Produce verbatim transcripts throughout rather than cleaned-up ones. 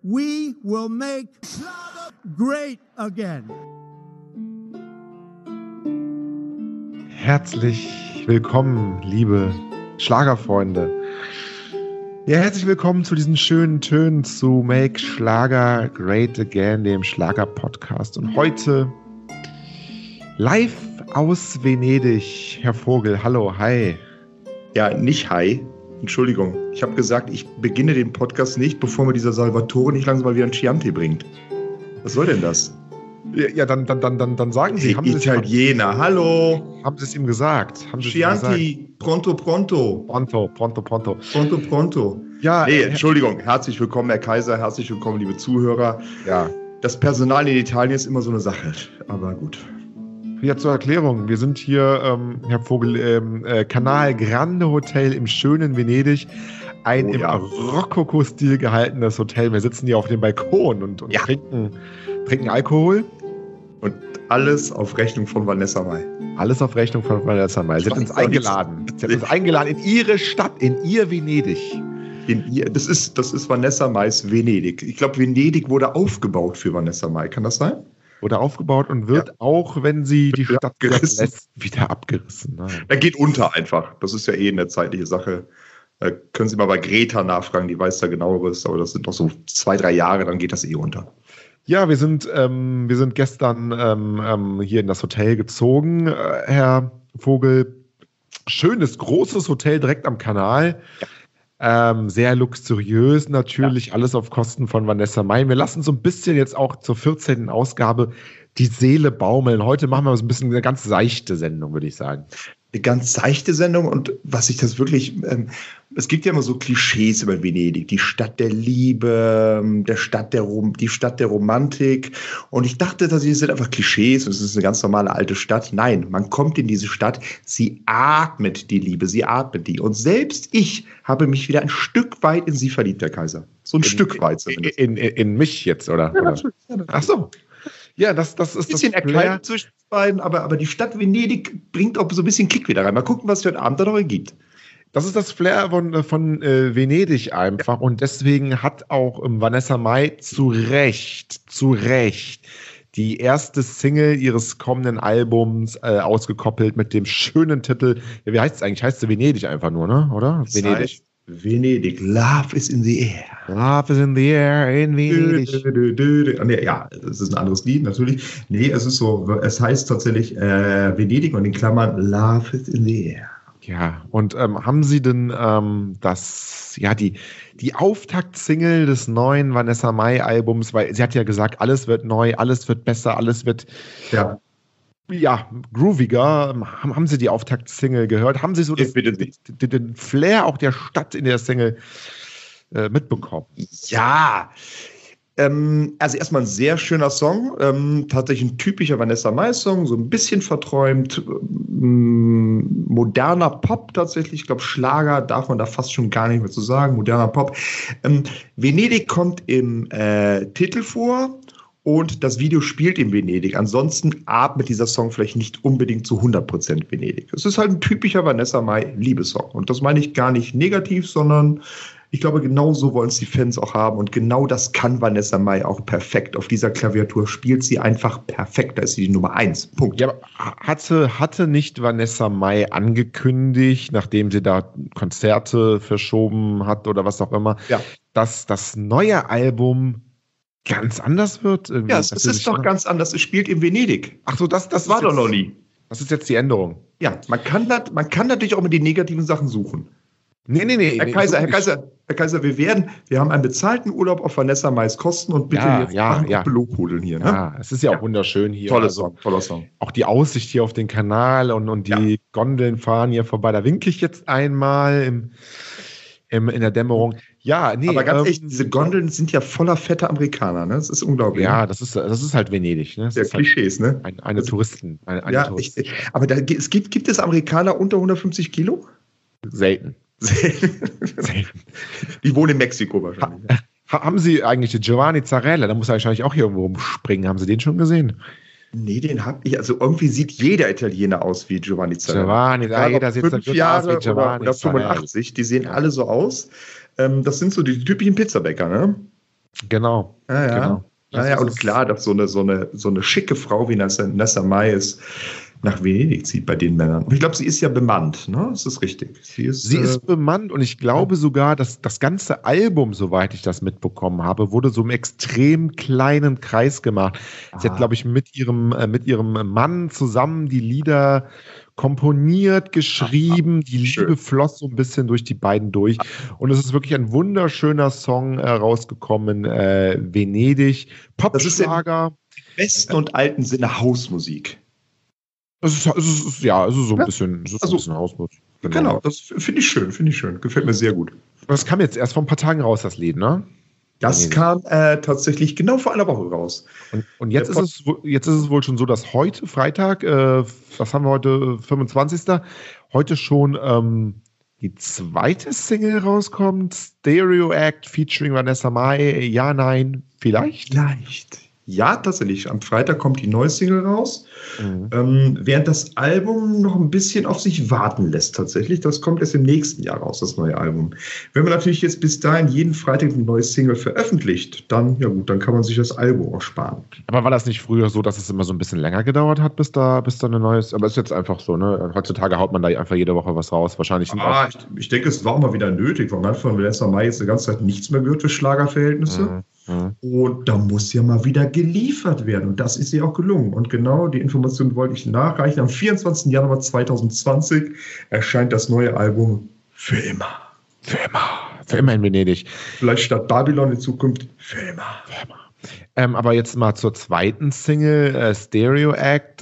we will make Schlager great again. Herzlich willkommen, liebe Schlagerfreunde. Ja, herzlich willkommen zu diesen schönen Tönen zu Make Schlager Great Again, dem Schlager-Podcast. Und heute live aus Venedig, Herr Vogel. Hallo, hi. Ja, nicht hi. Entschuldigung. Ich habe gesagt, ich beginne den Podcast nicht, bevor mir dieser Salvatore nicht langsam mal wieder ein Chianti bringt. Was soll denn das? Ja, ja dann, dann, dann, dann, dann sagen Sie. Hey, haben Italiener, Sie hallo. Haben Sie es ihm gesagt? Haben Sie Chianti, es ihm gesagt? pronto, pronto. Pronto, pronto, pronto. Pronto, pronto. Ja, nee, äh, Entschuldigung. Herzlich willkommen, Herr Kaiser. Herzlich willkommen, liebe Zuhörer. Ja. Das Personal in Italien ist immer so eine Sache. Aber gut. Ja, zur Erklärung. Wir sind hier, ähm, Herr Vogel, im äh, Canal Grande Hotel im schönen Venedig. Ein Oh, im ja. Rokoko-Stil gehaltenes Hotel. Wir sitzen hier auf dem Balkon und, und Ja. trinken, trinken Alkohol. Und alles auf Rechnung von Vanessa Mai. Alles auf Rechnung von Vanessa Mai. Sie Ich hat uns weiß auch eingeladen. nichts. Sie hat uns eingeladen in ihre Stadt, in ihr Venedig. In ihr, das, ist, das ist Vanessa Mais Venedig. Ich glaube, Venedig wurde aufgebaut für Vanessa Mai. Kann das sein? Wurde aufgebaut und wird Ja. auch, wenn sie die Wieder Stadt abgerissen. verlässt, wieder abgerissen. Nein. Er geht unter einfach. Das ist ja eh eine zeitliche Sache. Da können Sie mal bei Greta nachfragen, die weiß da genaueres, aber das sind noch so zwei, drei Jahre, dann geht das eh unter. Ja, wir sind, ähm, wir sind gestern ähm, ähm, hier in das Hotel gezogen, äh, Herr Vogel. Schönes, großes Hotel direkt am Kanal. Ähm, sehr luxuriös natürlich, ja. Alles auf Kosten von Vanessa Mai. Wir lassen so ein bisschen jetzt auch zur vierzehnten Ausgabe die Seele baumeln. Heute machen wir so ein bisschen eine ganz seichte Sendung, würde ich sagen. Eine ganz seichte Sendung und was ich das wirklich, ähm, es gibt ja immer so Klischees über Venedig, die Stadt der Liebe, der Stadt der Rom, die Stadt der Romantik und ich dachte, das sind einfach Klischees und es ist eine ganz normale alte Stadt. Nein, man kommt in diese Stadt, sie atmet die Liebe, sie atmet die und selbst ich habe mich wieder ein Stück weit in sie verliebt, Herr Kaiser. So ein in, Stück weit zumindest. In, in, in mich jetzt, oder? Ja, oder? natürlich. Ja, natürlich. Ach so. Ja, das, das ist Ein bisschen das erklärt zwischen uns beiden, aber, aber die Stadt Venedig bringt auch so ein bisschen Kick wieder rein. Mal gucken, was es heute Abend da noch gibt. Das ist das Flair von, von äh, Venedig einfach. Und deswegen hat auch ähm, Vanessa Mai zu Recht, zu Recht die erste Single ihres kommenden Albums äh, ausgekoppelt mit dem schönen Titel. Ja, wie heißt es eigentlich? Heißt es Venedig einfach nur, ne? Oder? Das Venedig. heißt Venedig. Love is in the air. Love is in the air in Venedig. Dö, dö, dö, dö. Nee, ja, das ist ein anderes Lied natürlich. Nee, es ist so, es heißt tatsächlich äh, Venedig und in Klammern Love is in the air. Ja, und ähm, haben Sie denn ähm, das, ja, die, die Auftakt-Single des neuen Vanessa Mai-Albums, weil sie hat ja gesagt, alles wird neu, alles wird besser, alles wird Ja. ja, grooviger. Haben, haben Sie die Auftakt-Single gehört? Haben Sie so das, bitte den, den Flair auch der Stadt in der Single äh, mitbekommen? Ja. Ähm, also erstmal ein sehr schöner Song, ähm, tatsächlich ein typischer Vanessa Mai-Song, so ein bisschen verträumt, ähm, moderner Pop tatsächlich, ich glaube Schlager darf man da fast schon gar nicht mehr zu sagen, moderner Pop. Ähm, Venedig kommt im äh, Titel vor und das Video spielt in Venedig. Ansonsten atmet dieser Song vielleicht nicht unbedingt zu hundert Prozent Venedig. Es ist halt ein typischer Vanessa Mai-Liebessong und das meine ich gar nicht negativ, sondern ich glaube, genau so wollen es die Fans auch haben. Und genau das kann Vanessa Mai auch perfekt. Auf dieser Klaviatur spielt sie einfach perfekt. Da ist sie die Nummer eins. Punkt. Ja, aber hatte, hatte nicht Vanessa Mai angekündigt, nachdem sie da Konzerte verschoben hat oder was auch immer, Ja. dass das neue Album ganz anders wird? Irgendwie? Ja, es, es ist doch ganz anders. Es spielt in Venedig. Ach so, das, das, Das war doch jetzt, noch nie. Das ist jetzt die Änderung. Ja, man kann, das, man kann natürlich auch immer die negativen Sachen suchen. Nee, nee, nee. Herr nee, Kaiser, Herr ich- Kaiser, Herr Kaiser, wir werden, wir haben einen bezahlten Urlaub auf Vanessa Mais Kosten und bitte Ja, jetzt ja, machen ja. und Belobhudeln hier. Ne? Ja, es ist ja auch Ja. wunderschön hier. Toller Also, Song, toller Song. auch die Aussicht hier auf den Kanal und, und die Ja. Gondeln fahren hier vorbei. Da winke ich jetzt einmal im, im, in der Dämmerung. Ja, nee. Aber ganz ähm, echt, diese Gondeln sind ja voller fetter Amerikaner. Ne? Das ist unglaublich. Ja, das ist, das ist halt Venedig. Ne? Das Ja, ist halt Klischees, ne? ein, eine Das- Touristen. Eine, eine Ja, Tourist. ich, aber da, es gibt, gibt es Amerikaner unter hundertfünfzig Kilo? Selten. Selten. Die wohnen in Mexiko wahrscheinlich. Ha, haben Sie eigentlich den Giovanni Zarella? Da muss er wahrscheinlich auch hier irgendwo rumspringen. Haben Sie den schon gesehen? Nee, den hab ich. Also irgendwie sieht jeder Italiener aus wie Giovanni Zarella. Giovanni, da Egal, jeder ob sieht fünf so Jahre aus wie Giovanni oder, oder Zarella. fünfundachtzig, die sehen alle so aus. Ähm, das sind so die typischen Pizzabäcker, ne? Genau. Ja, ja. Genau. Naja, und klar, dass so eine, so eine, so eine schicke Frau wie Nessa, Nessa Mayes nach Venedig zieht bei den Männern. Und ich glaube, sie ist ja bemannt, ne? Das ist richtig. Sie ist, sie äh, ist bemannt und ich glaube sogar, dass das ganze Album, soweit ich das mitbekommen habe, wurde so im extrem kleinen Kreis gemacht. Sie Ah. hat, glaube ich, mit ihrem, äh, mit ihrem Mann zusammen die Lieder komponiert, geschrieben. Die Liebe schön. floss so ein bisschen durch die beiden durch. Und es ist wirklich ein wunderschöner Song äh, rausgekommen. Äh, Venedig, Popschlager. Im besten und alten Sinne Hausmusik. Es ist, es ist, es ist, ja, es ist so ein Ja. bisschen, es ist Also, ein bisschen Hausmusik. Genau, das finde ich schön, finde ich schön. Gefällt mir sehr gut. Das kam jetzt erst vor ein paar Tagen raus, das Lied, ne? Das Venedig. kam äh, tatsächlich genau vor einer Woche raus. Und, und jetzt, Der ist Pod- es, wo- jetzt ist es wohl schon so, dass heute, Freitag, äh, was haben wir heute, fünfundzwanzigsten heute schon ähm, die zweite Single rauskommt, Stereo Act featuring Vanessa Mai. Ja, nein, vielleicht? Leicht. Ja, tatsächlich. Am Freitag kommt die neue Single raus. Mhm. Ähm, während das Album noch ein bisschen auf sich warten lässt, tatsächlich. Das kommt erst im nächsten Jahr raus, das neue Album. Wenn man natürlich jetzt bis dahin jeden Freitag eine neue Single veröffentlicht, dann, ja gut, dann kann man sich das Album auch sparen. Aber war das nicht früher so, dass es immer so ein bisschen länger gedauert hat, bis da, bis da eine neues, aber ist jetzt einfach so, ne? Heutzutage haut man da einfach jede Woche was raus. Wahrscheinlich sind Ah, auch. ich, ich denke, es war auch mal wieder nötig, weil man von Vanessa Mai jetzt die ganze Zeit nichts mehr gehört für Schlagerverhältnisse. Mhm. Mhm. Und da muss ja mal wieder geliefert werden. Und das ist ihr auch gelungen. Und genau die Information wollte ich nachreichen. Am vierundzwanzigsten Januar zweitausendzwanzig erscheint das neue Album Für immer. Für immer. Für immer in Venedig. Vielleicht statt Babylon in Zukunft Für immer. Für immer. Ähm, aber jetzt mal zur zweiten Single, äh, Stereo Act.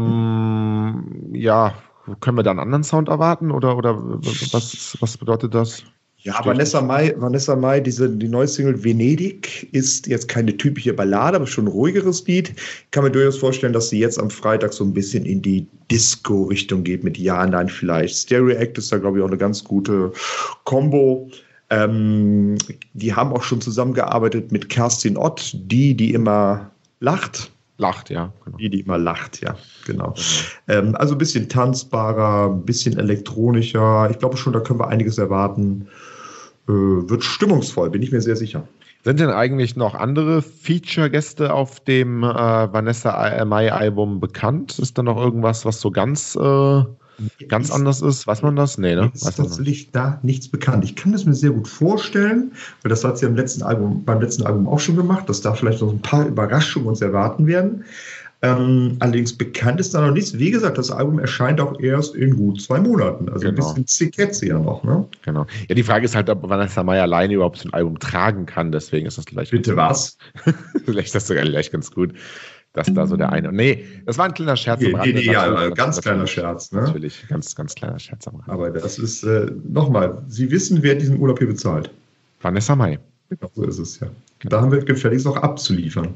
Ähm, ja, können wir da einen anderen Sound erwarten? Oder, oder was, was bedeutet das? Ja, Steht Vanessa Mai, Vanessa Mai, diese, die neue Single Venedig ist jetzt keine typische Ballade, aber schon ein ruhigeres Lied. Ich kann mir durchaus vorstellen, dass sie jetzt am Freitag so ein bisschen in die Disco-Richtung geht mit Ja, Nein vielleicht. Stereo Act ist da, glaube ich, auch eine ganz gute Kombo. Ähm, die haben auch schon zusammengearbeitet mit Kerstin Ott, die, die immer lacht. Lacht, ja. Genau. Die, die immer lacht, ja, genau. Ähm, also ein bisschen tanzbarer, ein bisschen elektronischer. Ich glaube schon, da können wir einiges erwarten. Äh, wird stimmungsvoll, bin ich mir sehr sicher. Sind denn eigentlich noch andere Feature-Gäste auf dem äh, Vanessa Mai-Album bekannt? Ist da noch irgendwas, was so ganz, äh, ganz Ist- anders ist? Weiß man das? Nee, ne? Ist Weiß man nicht. tatsächlich da nichts bekannt. Ich kann das mir sehr gut vorstellen, weil das hat sie im letzten Album, beim letzten Album auch schon gemacht, dass da vielleicht noch ein paar Überraschungen uns erwarten werden. Ähm, allerdings bekannt ist da noch nichts. Wie gesagt, das Album erscheint auch erst in gut zwei Monaten. Also Genau. ein bisschen Ziketze ja noch, ne? Genau. Ja, die Frage ist halt, ob Vanessa Mai alleine überhaupt so ein Album tragen kann. Deswegen ist das vielleicht. Bitte was? Vielleicht ist das sogar gleich ganz gut, dass da so der eine. Nee, das war ein kleiner Scherz Nee, am Rande. nee, nee, ja, Natürlich, ganz natürlich, kleiner Scherz, ne? Natürlich, ganz, ganz kleiner Scherz am Rande. Aber das ist, äh, nochmal, Sie wissen, wer diesen Urlaub hier bezahlt. Vanessa Mai. Genau, so ist es ja. Da haben wir gefälligst auch abzuliefern.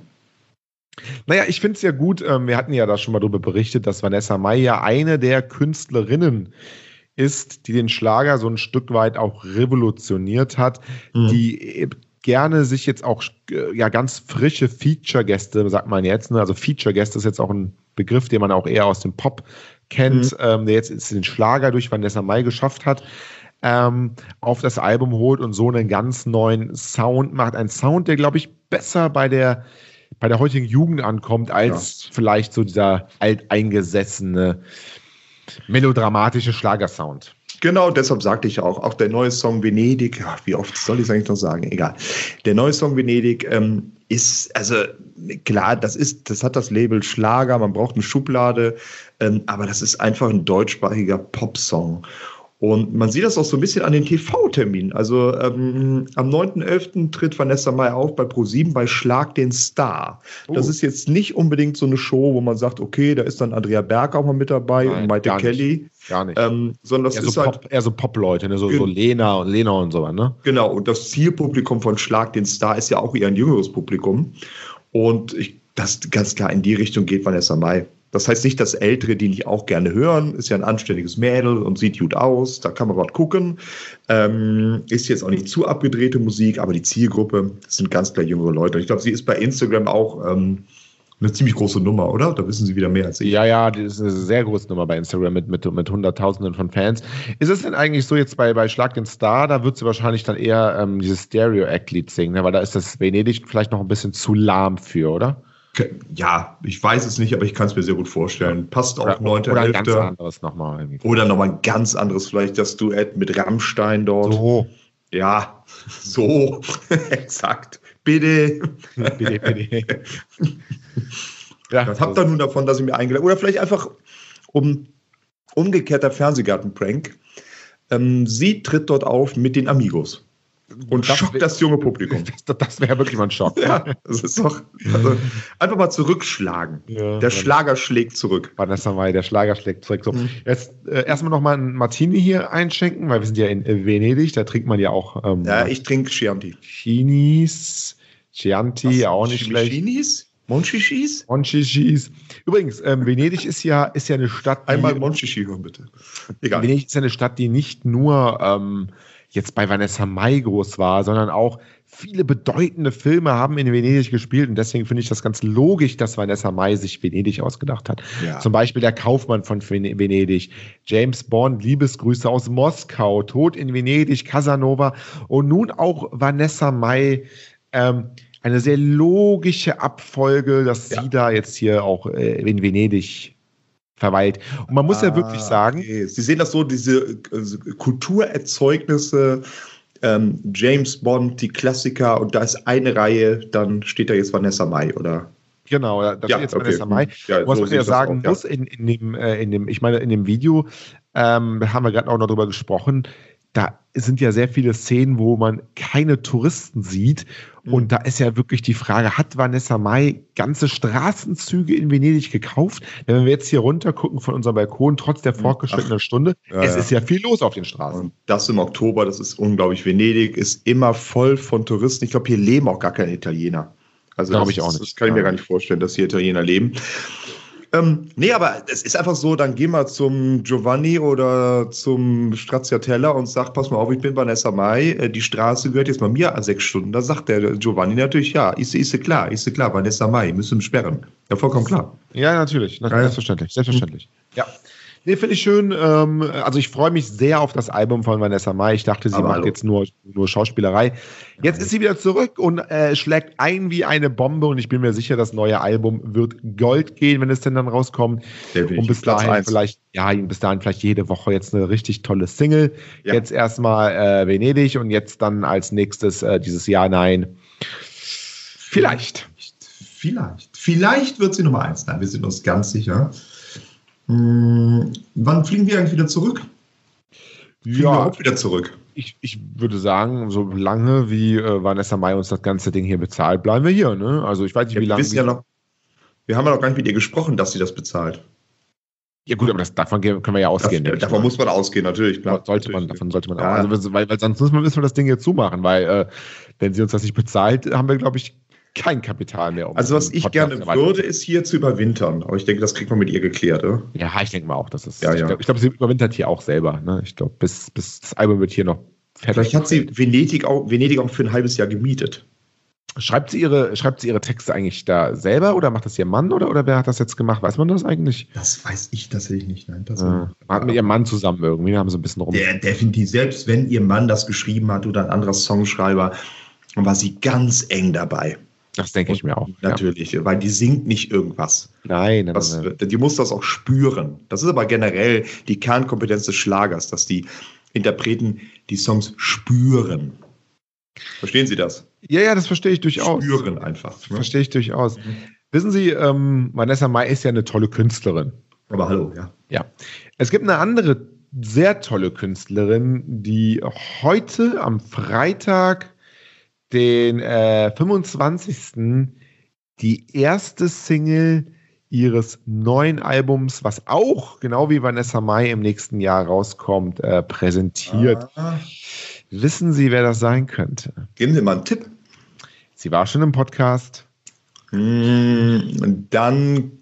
Naja, ich finde es ja gut, ähm, wir hatten ja da schon mal darüber berichtet, dass Vanessa Mai ja eine der Künstlerinnen ist, die den Schlager so ein Stück weit auch revolutioniert hat, Mhm. die äh, gerne sich jetzt auch äh, ja ganz frische Feature-Gäste, sagt man jetzt, ne? Also Feature-Gäste ist jetzt auch ein Begriff, den man auch eher aus dem Pop kennt, Mhm. ähm, der jetzt den Schlager durch Vanessa Mai geschafft hat, ähm, auf das Album holt und so einen ganz neuen Sound macht. Ein Sound, der, glaube ich, besser bei der bei der heutigen Jugend ankommt, als vielleicht so dieser alteingesessene, melodramatische Schlagersound. Genau, deshalb sagte ich auch, auch der neue Song Venedig, ach, wie oft soll ich es eigentlich noch sagen? Egal. Der neue Song Venedig ähm, ist, also klar, das ist, das hat das Label Schlager, man braucht eine Schublade, ähm, aber das ist einfach ein deutschsprachiger Popsong. Und man sieht das auch so ein bisschen an den T V-Terminen. Also ähm, am neunten elften tritt Vanessa Mai auf bei ProSieben bei Schlag den Star. Das Oh. ist jetzt nicht unbedingt so eine Show, wo man sagt, okay, da ist dann Andrea Berg auch mal mit dabei Nein, und Maite gar nicht. Kelly. Gar nicht. Ähm, sondern das eher, ist so halt, Pop, eher so Pop-Leute, ne? so, so Gen- Lena und Lena und so, ne? genau, und das Zielpublikum von Schlag den Star ist ja auch eher ein jüngeres Publikum. Und ich, das ganz klar in die Richtung geht Vanessa Mai. Das heißt nicht, dass Ältere die nicht auch gerne hören. Ist ja ein anständiges Mädel und sieht gut aus. Da kann man was gucken. Ähm, ist jetzt auch nicht zu abgedrehte Musik, aber die Zielgruppe sind ganz klar jüngere Leute. Und ich glaube, sie ist bei Instagram auch ähm, Eine ziemlich große Nummer, oder? Da wissen Sie wieder mehr als ich. Ja, ja, das ist eine sehr große Nummer bei Instagram mit, mit, mit Hunderttausenden von Fans. Ist es denn eigentlich so jetzt bei, bei Schlag den Star, da wird sie wahrscheinlich dann eher ähm, dieses Stereo-Act-Lied singen, ne? Weil da ist das Venedig vielleicht noch ein bisschen zu lahm für, oder? Ja, ich weiß es nicht, aber ich kann es mir sehr gut vorstellen. Passt auch neunter Oder ein Hälfte. ganz anderes nochmal. Irgendwie. Oder nochmal ein ganz anderes, vielleicht das Duett mit Rammstein dort. So. Ja, so, exakt. Bitte. bitte, bitte. Ja, Was habt ihr nun davon, dass ich mir eingeladen Oder vielleicht einfach um umgekehrter Fernsehgarten-Prank. Ähm, sie tritt dort auf mit den Amigos und das schockt das junge Publikum. Das, das wäre wirklich mal ein Schock. Ja, das ist doch. Also, einfach mal zurückschlagen. Ja, der Schlager schlägt zurück. Vanessa Mai, der Schlager schlägt zurück. So, Mhm. jetzt äh, erstmal nochmal einen Martini hier einschenken, weil wir sind ja in äh, Venedig, da trinkt man ja auch ähm, Ja, ich trinke Chianti. Chinis, Chianti, Was? auch nicht schlecht. Chinis? Monchichis? Monchichis. Übrigens, ähm, Venedig ist ja, ist ja eine Stadt, die, Einmal Monchichi hören, bitte. Egal. Venedig ist ja eine Stadt, die nicht nur ähm, jetzt bei Vanessa Mai groß war, sondern auch viele bedeutende Filme haben in Venedig gespielt und deswegen finde ich das ganz logisch, dass Vanessa Mai sich Venedig ausgedacht hat. Ja. Zum Beispiel Der Kaufmann von Ven- Venedig, James Bond, Liebesgrüße aus Moskau, Tod in Venedig, Casanova und nun auch Vanessa Mai. Ähm, eine sehr logische Abfolge, dass Ja. sie da jetzt hier auch äh, in Venedig verweilt. Und man muss ja wirklich sagen, Okay. Sie sehen das so, diese äh, Kulturerzeugnisse, ähm, James Bond, die Klassiker, und da ist eine Reihe, dann steht da jetzt Vanessa Mai, oder? genau, da steht jetzt Vanessa Mai. Ja, Was so man sehe ja ich das sagen auch, ja. muss, in, in, dem, äh, in dem, ich meine, in dem Video, ähm, haben wir gerade auch noch drüber gesprochen, da sind ja sehr viele Szenen, wo man keine Touristen sieht. Mhm. Und da ist ja wirklich die Frage, hat Vanessa Mai ganze Straßenzüge in Venedig gekauft? Denn wenn wir jetzt hier runter gucken von unserem Balkon, trotz der fortgeschrittenen Stunde, Ja, es ja. ist ja viel los auf den Straßen. Und das im Oktober, das ist unglaublich. Venedig ist immer voll von Touristen. Ich glaube, hier leben auch gar keine Italiener. Also Glaube das, ich auch nicht. Das kann ich mir gar nicht vorstellen, dass hier Italiener leben. Ähm, nee, aber es ist einfach so, dann geh mal zum Giovanni oder zum Stracciatella und sag, pass mal auf, ich bin Vanessa Mai, äh, die Straße gehört jetzt mal mir an sechs Stunden. Da sagt der Giovanni natürlich, ja, ist, ist klar, ist klar, Vanessa Mai, müssen wir sperren. Ja, vollkommen klar. Ja, natürlich. Na, Ja, ja. Selbstverständlich. Selbstverständlich. Ja. Nee, finde ich schön. Ähm, also ich freue mich sehr auf das Album von Vanessa Mai. Ich dachte, sie Aber macht hallo. jetzt nur, nur Schauspielerei. Jetzt ist sie wieder zurück und äh, schlägt ein wie eine Bombe und ich bin mir sicher, das neue Album wird Gold gehen, wenn es denn dann rauskommt. Definitiv. Und bis Platz dahin eins. vielleicht, ja, bis dahin vielleicht jede Woche jetzt eine richtig tolle Single. Ja. Jetzt erstmal äh, Venedig und jetzt dann als nächstes äh, dieses Jahr Nein. Vielleicht. Vielleicht. Vielleicht wird sie Nummer eins. Nein, wir sind uns ganz sicher. Hm, wann fliegen wir eigentlich wieder zurück? Fliegen wir Ja, auch wieder zurück? ich, ich würde sagen, so lange wie äh, Vanessa Mai uns das ganze Ding hier bezahlt, bleiben wir hier. Ne? Also ich weiß nicht, Ja, wie wir lange. wissen ja noch, wir haben ja noch gar nicht mit ihr gesprochen, dass sie das bezahlt. Ja gut, aber das, davon gehen- können wir ja ausgehen. Das, denke ich davon mal. muss man ausgehen, natürlich. Klar. sollte man, Natürlich. davon sollte man auch. Ja. Also, weil, weil sonst müssen wir, müssen wir das Ding hier zumachen, weil äh, wenn sie uns das nicht bezahlt, haben wir, glaube ich, kein Kapital mehr. Um Also was den ich Podcast gerne zu erweitern. würde, ist hier zu überwintern. Aber ich denke, das kriegt man mit ihr geklärt, oder? Ja, ich denke mal auch, dass es. Ja, ich ja. glaube, glaub, sie überwintert hier auch selber. Ne? Ich glaube, bis, bis das Album wird hier noch fertig. Vielleicht hat sie Venedig auch, Venedig auch für ein halbes Jahr gemietet. Schreibt sie ihre, schreibt sie ihre Texte eigentlich da selber oder macht das ihr Mann oder, oder wer hat das jetzt gemacht? Weiß man das eigentlich? Das weiß ich tatsächlich nicht. Nein, Äh, man hat mit ihrem Mann zusammen irgendwie, haben so ein bisschen rum. Der definitiv, selbst wenn ihr Mann das geschrieben hat oder ein anderer Songschreiber, war sie ganz eng dabei. Das denke ich mir auch. Natürlich, weil die singt nicht irgendwas. Ja. Nein, nein, Das, nein. die muss das auch spüren. Das ist aber generell die Kernkompetenz des Schlagers, dass die Interpreten die Songs spüren. Verstehen Sie das? Ja, ja, das verstehe ich durchaus. Spüren einfach. Ne? Verstehe ich durchaus. Wissen Sie, ähm, Vanessa Mai ist ja eine tolle Künstlerin. Aber hallo, ja. Ja. Es gibt eine andere sehr tolle Künstlerin, die heute am Freitag, den äh, fünfundzwanzigsten die erste Single ihres neuen Albums, was auch genau wie Vanessa Mai im nächsten Jahr rauskommt, äh, präsentiert. Ah, Wissen Sie, wer das sein könnte? geben Sie mal einen Tipp. Sie war schon im Podcast. Hm, dann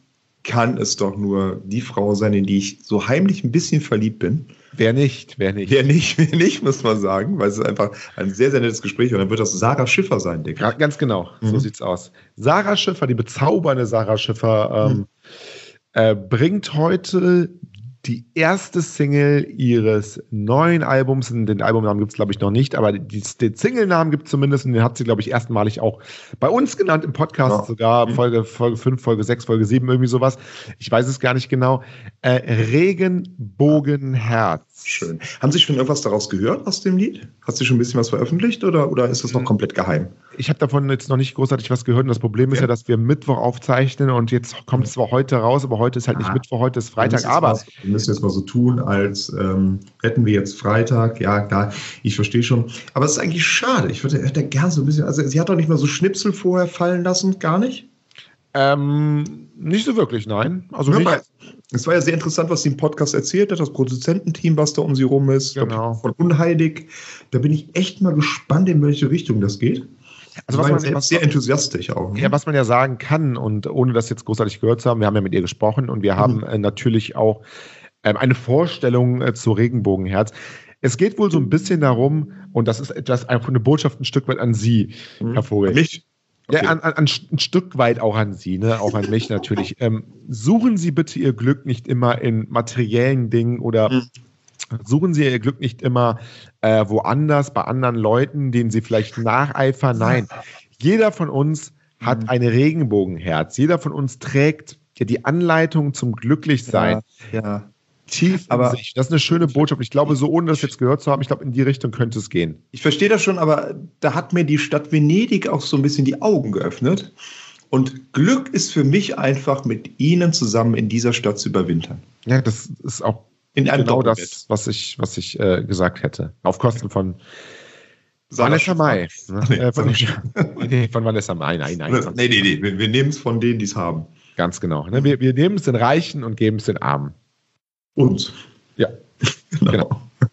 kann es doch nur die Frau sein, in die ich so heimlich ein bisschen verliebt bin. Wer nicht, wer nicht. Wer nicht, wer nicht, muss man sagen, weil es ist einfach ein sehr, sehr nettes Gespräch und dann wird das Sarah Schiffer sein, denke ich. Ja, ganz genau, mhm. so sieht's aus. Sarah Schiffer, die bezaubernde Sarah Schiffer, ähm, mhm. äh, bringt heute die erste Single ihres neuen Albums. Den Albumnamen gibt es, glaube ich, noch nicht, aber die, den Single-Namen gibt es zumindest und den hat sie, glaube ich, erstmalig auch bei uns genannt im Podcast, ja. sogar mhm. Folge, Folge fünf, Folge sechs, Folge sieben, irgendwie sowas. Ich weiß es gar nicht genau. Äh, Regenbogenherz. Schön. Haben Sie schon irgendwas daraus gehört aus dem Lied? Hat sie schon ein bisschen was veröffentlicht oder, oder ist das noch komplett geheim? Ich habe davon jetzt noch nicht großartig was gehört und das Problem ist ja, ja dass wir Mittwoch aufzeichnen und jetzt kommt es zwar heute raus, aber heute ist halt nicht ah. Mittwoch, heute ist Freitag, wir aber... Was, wir müssen jetzt mal so tun, als ähm, hätten wir jetzt Freitag, ja klar, ich verstehe schon, aber es ist eigentlich schade, ich würde hätte gerne so ein bisschen, also sie hat doch nicht mal so Schnipsel vorher fallen lassen, gar nicht? Ähm, nicht so wirklich, nein. Also ja, nicht. Es war ja sehr interessant, was sie im Podcast erzählt hat, das Produzententeam, was da um sie rum ist, genau. von Unheilig. Da bin ich echt mal gespannt, in welche Richtung das geht. Also was man selbst was, sehr enthusiastisch auch. Ne? Ja, was man ja sagen kann, und ohne das jetzt großartig gehört zu haben, wir haben ja mit ihr gesprochen und wir mhm. haben äh, natürlich auch ähm, eine Vorstellung äh, zu Regenbogenherz. Es geht wohl so ein bisschen darum, und das ist etwas, einfach eine Botschaft ein Stück weit an Sie, mhm. Herr Vogel. Mich? Okay. Ja, an, an, ein Stück weit auch an Sie, ne? Auch an mich natürlich. Ähm, suchen Sie bitte Ihr Glück nicht immer in materiellen Dingen oder mhm. suchen Sie Ihr Glück nicht immer äh, woanders, bei anderen Leuten, denen Sie vielleicht nacheifern. Nein, jeder von uns hat mhm. ein Regenbogenherz. Jeder von uns trägt ja die Anleitung zum Glücklichsein. Ja, ja. Tief in aber sich. Das ist eine schöne Botschaft. Ich glaube, so ohne das jetzt gehört zu haben, ich glaube, in die Richtung könnte es gehen. Ich verstehe das schon, aber da hat mir die Stadt Venedig auch so ein bisschen die Augen geöffnet. Und Glück ist für mich einfach, mit Ihnen zusammen in dieser Stadt zu überwintern. Ja, das ist auch in einem genau das, was ich, was ich äh, gesagt hätte. Auf Kosten von Vanessa Mai. Ne? Nee, äh, von, nee, von Vanessa Mai. Nein, nein. nein nee, nee, nee. Wir, wir nehmen es von denen, die es haben. Ganz genau. Ne? Wir, wir nehmen es den Reichen und geben es den Armen. Uns. Ja, genau. genau.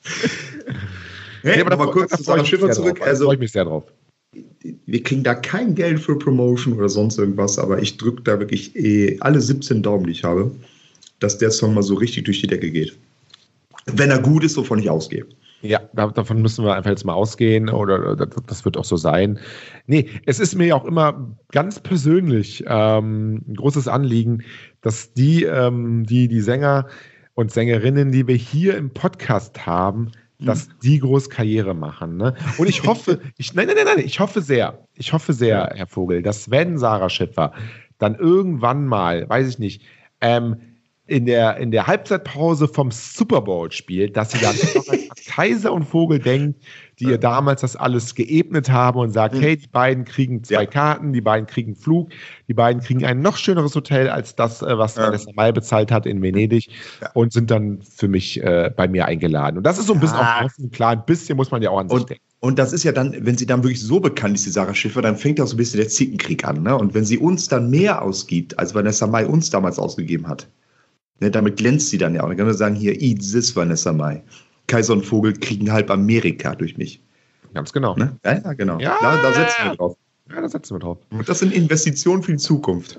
Hey, aber mal kurz zu Sarah Schiffer zurück. Drauf. Also, da freue ich mich sehr drauf. Wir kriegen da kein Geld für Promotion oder sonst irgendwas, aber ich drücke da wirklich eh alle siebzehn Daumen, die ich habe, dass der Song mal so richtig durch die Decke geht. Wenn er gut ist, wovon ich ausgehe. Ja, davon müssen wir einfach jetzt mal ausgehen oder das wird auch so sein. Nee, es ist mir ja auch immer ganz persönlich ähm, ein großes Anliegen, dass die, ähm, die, die Sänger und Sängerinnen, die wir hier im Podcast haben, dass die groß Karriere machen. Ne? Und ich hoffe, ich, nein, nein, nein, nein, ich hoffe sehr, ich hoffe sehr, Herr Vogel, dass wenn Sarah Schiffer dann irgendwann mal, weiß ich nicht, ähm, in der, in der Halbzeitpause vom Super Bowl spielt, dass sie dann noch an Kaiser und Vogel denkt, die ihr damals das alles geebnet haben und sagt, mhm. hey, die beiden kriegen zwei ja. Karten, die beiden kriegen Flug, die beiden kriegen ein noch schöneres Hotel als das, was ja. Vanessa Mai bezahlt hat in Venedig ja. und sind dann für mich äh, bei mir eingeladen. Und das ist so ein bisschen ja. auch offen, klar, ein bisschen muss man ja auch an sich und, denken. Und das ist ja dann, wenn sie dann wirklich so bekannt ist, die Sarah Schiffer, dann fängt auch so ein bisschen der Zickenkrieg an. Ne? Und wenn sie uns dann mehr ausgibt, als Vanessa Mai uns damals ausgegeben hat, ne, damit glänzt sie dann ja auch. Dann kann man sagen, hier, eat this, Vanessa Mai. Kaiser und Vogel kriegen halb Amerika durch mich. Ganz genau. Ne? Ja, ja, genau. Ja, da, da setzen wir drauf. Ja, da setzen wir drauf. Und das sind Investitionen für die Zukunft.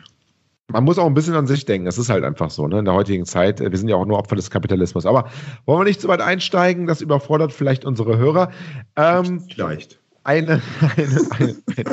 Man muss auch ein bisschen an sich denken. Das ist halt einfach so, ne? In der heutigen Zeit. Wir sind ja auch nur Opfer des Kapitalismus. Aber wollen wir nicht so weit einsteigen? Das überfordert vielleicht unsere Hörer. Ähm, vielleicht. Eine, eine, eine,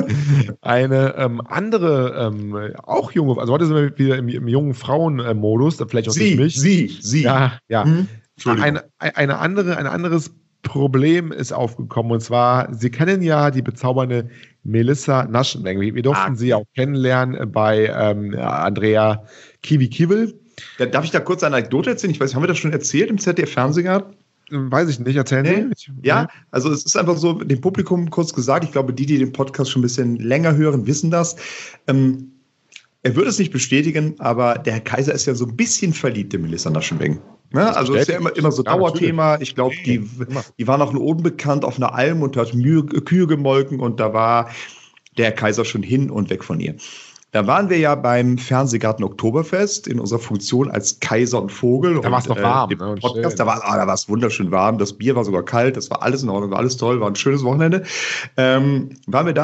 eine ähm, andere, ähm, auch junge, also heute sind wir wieder im, im jungen Frauenmodus, vielleicht auch Sie, nicht mich. Sie, Sie. Ja, ja. Hm? Eine, eine andere, ein anderes Problem ist aufgekommen und zwar, Sie kennen ja die bezaubernde Melissa Naschenweng. Wir durften ah. sie auch kennenlernen bei ähm, Andrea Kiwi-Kiewel. Ja, darf ich da kurz eine Anekdote erzählen? Ich weiß, haben wir das schon erzählt im Z D F-Fernsehen gehabt? Weiß ich nicht, erzählen nee. Sie? Ja, also es ist einfach so, dem Publikum kurz gesagt, ich glaube, die, die den Podcast schon ein bisschen länger hören, wissen das. Ähm, er würde es nicht bestätigen, aber der Herr Kaiser ist ja so ein bisschen verliebt in Melissa Naschenweng. Ne? Also es ist ja immer, immer so ja, Dauerthema. Natürlich. Ich glaube, die, die war noch nur unbekannt auf einer Alm und hat Mühe, Kühe gemolken und da war der Herr Kaiser schon hin und weg von ihr. Da waren wir ja beim Fernsehgarten Oktoberfest in unserer Funktion als Kaiser und Vogel. Da war es noch warm. Äh, ne, Podcast, da war ah, da war es wunderschön warm. Das Bier war sogar kalt. Das war alles in Ordnung, war alles toll. War ein schönes Wochenende. Ähm, waren wir da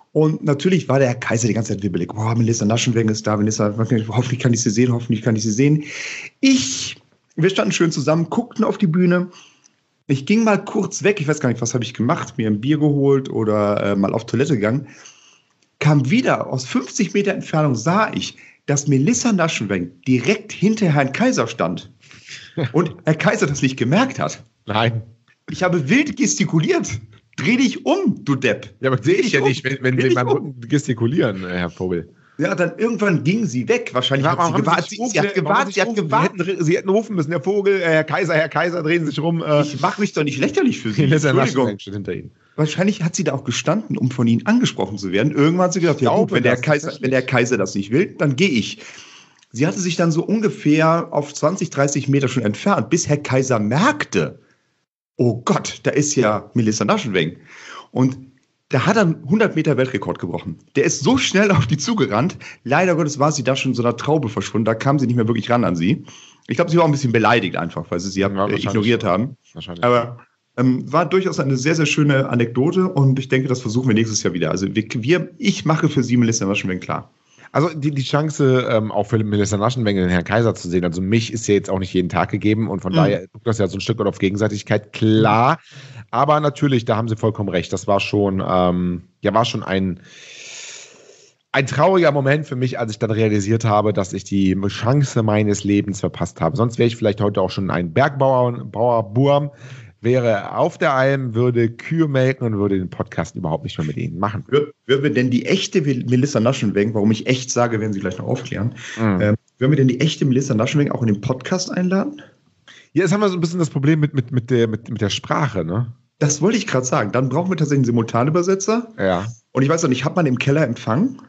Und natürlich war der Herr Kaiser die ganze Zeit wibbelig. Boah, Melissa Naschenweng ist da, Melissa, hoffentlich kann ich sie sehen, hoffentlich kann ich sie sehen. Ich, wir standen schön zusammen, guckten auf die Bühne. Ich ging mal kurz weg, ich weiß gar nicht, was habe ich gemacht, mir ein Bier geholt oder äh, mal auf Toilette gegangen. Kam wieder, aus fünfzig Meter Entfernung sah ich, dass Melissa Naschenweng direkt hinter Herrn Kaiser stand. Und Herr Kaiser das nicht gemerkt hat. Nein. Ich habe wild gestikuliert. Dreh dich um, du Depp. Ja, aber sehe ich ja um. nicht, wenn, wenn Dreh Sie in dich meinem um. Rücken gestikulieren, äh, Herr Vogel. Ja, dann irgendwann ging sie weg. Wahrscheinlich hat sie gewartet. Sie, sie hat gewartet, sie hat gewartet. Sie hätten, Sie hätten rufen müssen, Herr Vogel, äh, Herr Kaiser, Herr Kaiser, drehen Sie sich rum. Äh, Ich mache mich doch nicht lächerlich für Sie. Melissa Entschuldigung. Naschenweng steht hinter Ihnen. Wahrscheinlich hat sie da auch gestanden, um von Ihnen angesprochen zu werden. Irgendwann hat sie gedacht, ja, gut, wenn der Kaiser, wenn der Kaiser das nicht will, dann gehe ich. Sie hatte sich dann so ungefähr auf zwanzig, dreißig Meter schon entfernt, bis Herr Kaiser merkte, oh Gott, da ist ja Melissa Naschenweng. Und da hat er einen hundert Meter Weltrekord gebrochen. Der ist so schnell auf die zugerannt. Leider Gottes war sie da schon in so einer Traube verschwunden. Da kam sie nicht mehr wirklich ran an sie. Ich glaube, sie war auch ein bisschen beleidigt einfach, weil sie sie ja, äh, ignoriert schon. haben. Wahrscheinlich. Aber ähm, war durchaus eine sehr, sehr schöne Anekdote. Und ich denke, das versuchen wir nächstes Jahr wieder. Also wir, wir ich mache für Sie Melissa Naschenweng klar. Also die, die Chance, ähm, auch für Melissa Naschenweng den Herrn Kaiser zu sehen, also mich ist ja jetzt auch nicht jeden Tag gegeben und von mhm. daher guckt das ja so ein Stück weit auf Gegenseitigkeit, klar. Aber natürlich, da haben Sie vollkommen recht, das war schon, ähm, ja, war schon ein, ein trauriger Moment für mich, als ich dann realisiert habe, dass ich die Chance meines Lebens verpasst habe. Sonst wäre ich vielleicht heute auch schon ein Bergbauer, Bauerburm, wäre auf der Alm, würde Kühe melken und würde den Podcast überhaupt nicht mehr mit Ihnen machen. Würden wir denn die echte Melissa Naschenweng, warum ich echt sage, werden Sie gleich noch aufklären, mhm. ähm, würden wir denn die echte Melissa Naschenweng auch in den Podcast einladen? Ja, jetzt haben wir so ein bisschen das Problem mit, mit, mit, der, mit, mit der Sprache, ne? Das wollte ich gerade sagen. Dann brauchen wir tatsächlich einen Simultanübersetzer. Ja. Und ich weiß noch nicht, hat man im Keller Empfang?